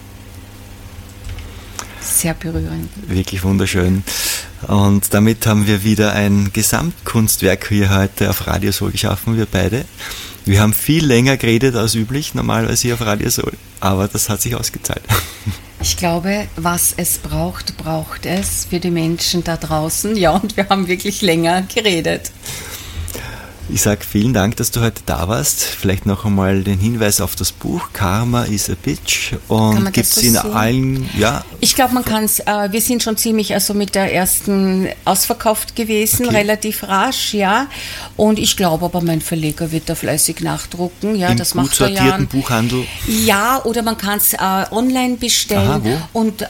Sehr berührend. Wirklich wunderschön. Und damit haben wir wieder ein Gesamtkunstwerk hier heute auf Radio Soul geschaffen, wir beide. Wir haben viel länger geredet als üblich, normalerweise hier auf Radio Soul, aber das hat sich ausgezahlt. Ich glaube, was es braucht, braucht es für die Menschen da draußen. Ja, und wir haben wirklich länger geredet. Ich sage vielen Dank, dass du heute da warst. Vielleicht noch einmal den Hinweis auf das Buch Karma is a Bitch. Und gibt es in allen, ja? Ich glaube, man kann es, wir sind schon ziemlich mit der ersten ausverkauft gewesen, okay. Relativ rasch, ja. Und ich glaube aber, mein Verleger wird da fleißig nachdrucken. Ja, im das gut macht er ja. Sortierten Buchhandel? Ja, oder man kann es online bestellen. Aha, wo? Und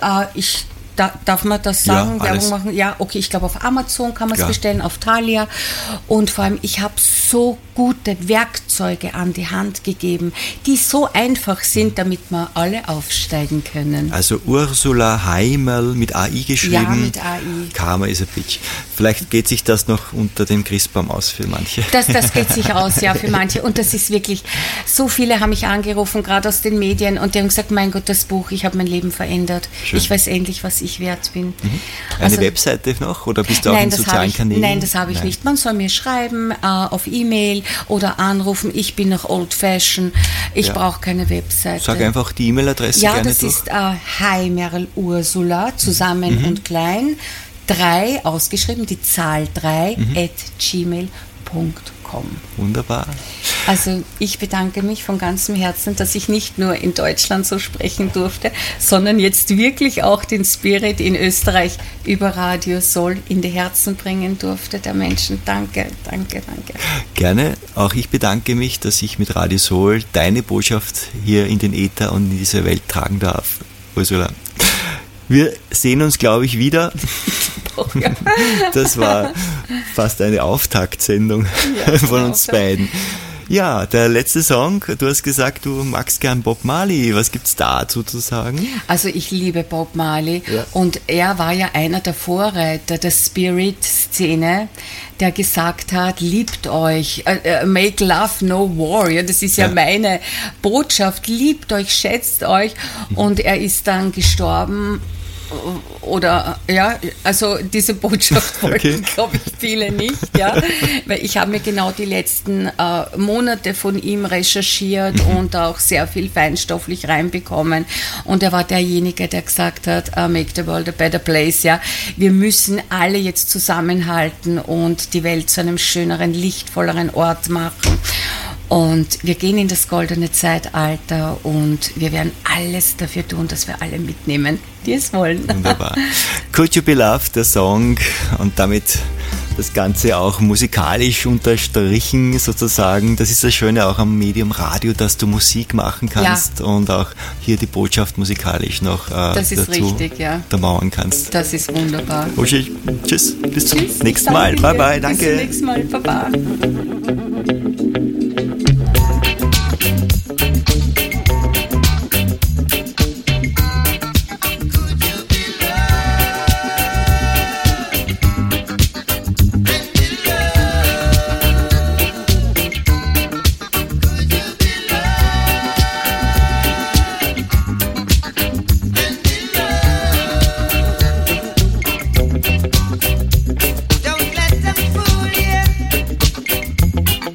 darf man das sagen? Ja, Werbung machen? Ja, okay, ich glaube auf Amazon kann man es bestellen, auf Thalia. Und vor allem, ich habe so gute Werkzeuge an die Hand gegeben, die so einfach sind, damit wir alle aufsteigen können. Also Ursula Heimerl mit AI geschrieben. Ja, mit AI. Karma is a Bitch. Vielleicht geht sich das noch unter dem Christbaum aus für manche. Das geht sich aus, ja, für manche. Und das ist wirklich, so viele haben mich angerufen, gerade aus den Medien, und die haben gesagt, mein Gott, das Buch, ich habe mein Leben verändert. Schön. Ich weiß endlich, was ich wert bin. Eine Webseite noch, oder bist du auch in sozialen Kanälen? Nein, das habe ich nicht. Man soll mir schreiben, auf E-Mail oder anrufen. Ich bin noch old fashion. Ich brauche keine Webseite. Sag einfach die E-Mail-Adresse gerne gerne durch. Ja, das ist Heimerl Ursula, zusammen und klein, 3 ausgeschrieben, die Zahl 3 @gmail.com. Wunderbar. Also ich bedanke mich von ganzem Herzen, dass ich nicht nur in Deutschland so sprechen durfte, sondern jetzt wirklich auch den Spirit in Österreich über Radio Soul in die Herzen bringen durfte der Menschen. Danke, danke, danke. Gerne. Auch ich bedanke mich, dass ich mit Radio Soul deine Botschaft hier in den Äther und in diese Welt tragen darf. Ursula. Wir sehen uns, glaube ich, wieder. Ja. Das war fast eine Auftaktsendung von uns beiden. Ja, der letzte Song, du hast gesagt, du magst gern Bob Marley. Was gibt's dazu zu sagen? Also ich liebe Bob Marley und er war ja einer der Vorreiter der Spirit-Szene, der gesagt hat, liebt euch, make love no war. Ja, das ist ja meine Botschaft, liebt euch, schätzt euch. Und er ist dann gestorben. Oder, ja, also diese Botschaft wollten, glaube ich, viele nicht, ja, weil ich habe mir genau die letzten Monate von ihm recherchiert und auch sehr viel feinstofflich reinbekommen, und er war derjenige, der gesagt hat, make the world a better place, ja, wir müssen alle jetzt zusammenhalten und die Welt zu einem schöneren, lichtvolleren Ort machen. Und wir gehen in das goldene Zeitalter und wir werden alles dafür tun, dass wir alle mitnehmen, die es wollen. Wunderbar. Could You Be Loved, der Song, und damit das Ganze auch musikalisch unterstrichen sozusagen. Das ist das Schöne auch am Medium Radio, dass du Musik machen kannst und auch hier die Botschaft musikalisch noch das ist dazu richtig, untermauern kannst. Das ist wunderbar. Okay, tschüss, bis zum nächsten Mal. Bye bye, danke. Bis zum nächsten Mal, Baba. Don't let them fool you.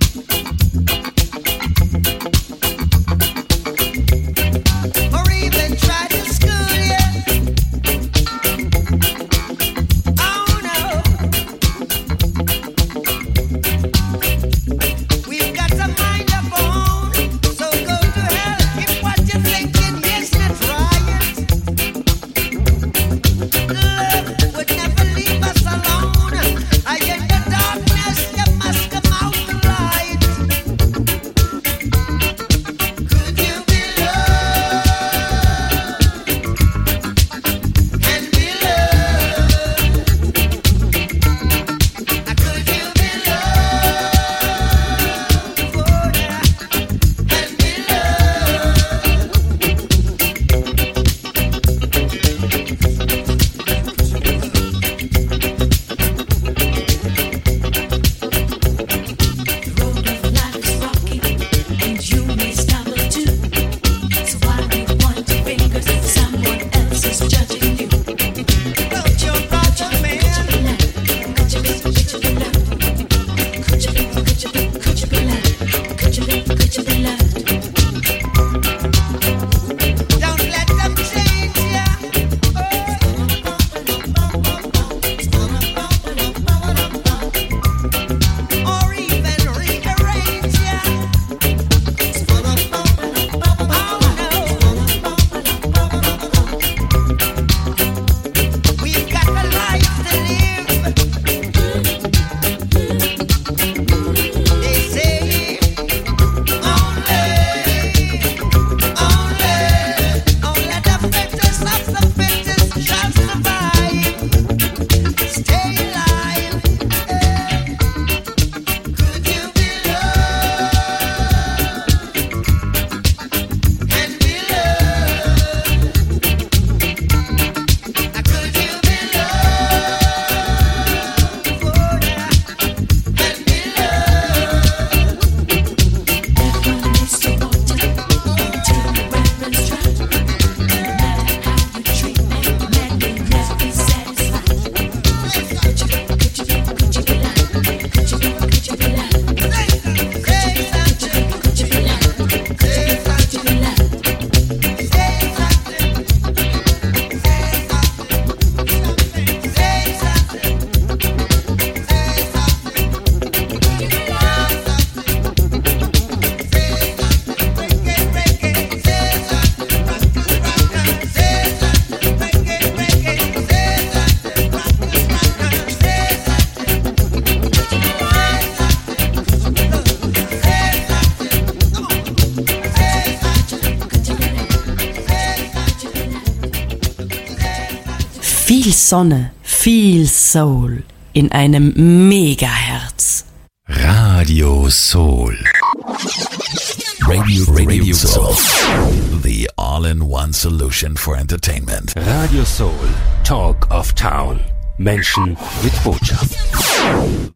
Viel Sonne, viel Soul in einem Megahertz. Radio Soul. Radio Soul. The all-in-one solution for entertainment. Radio Soul. Talk of Town. Menschen mit Botschaft.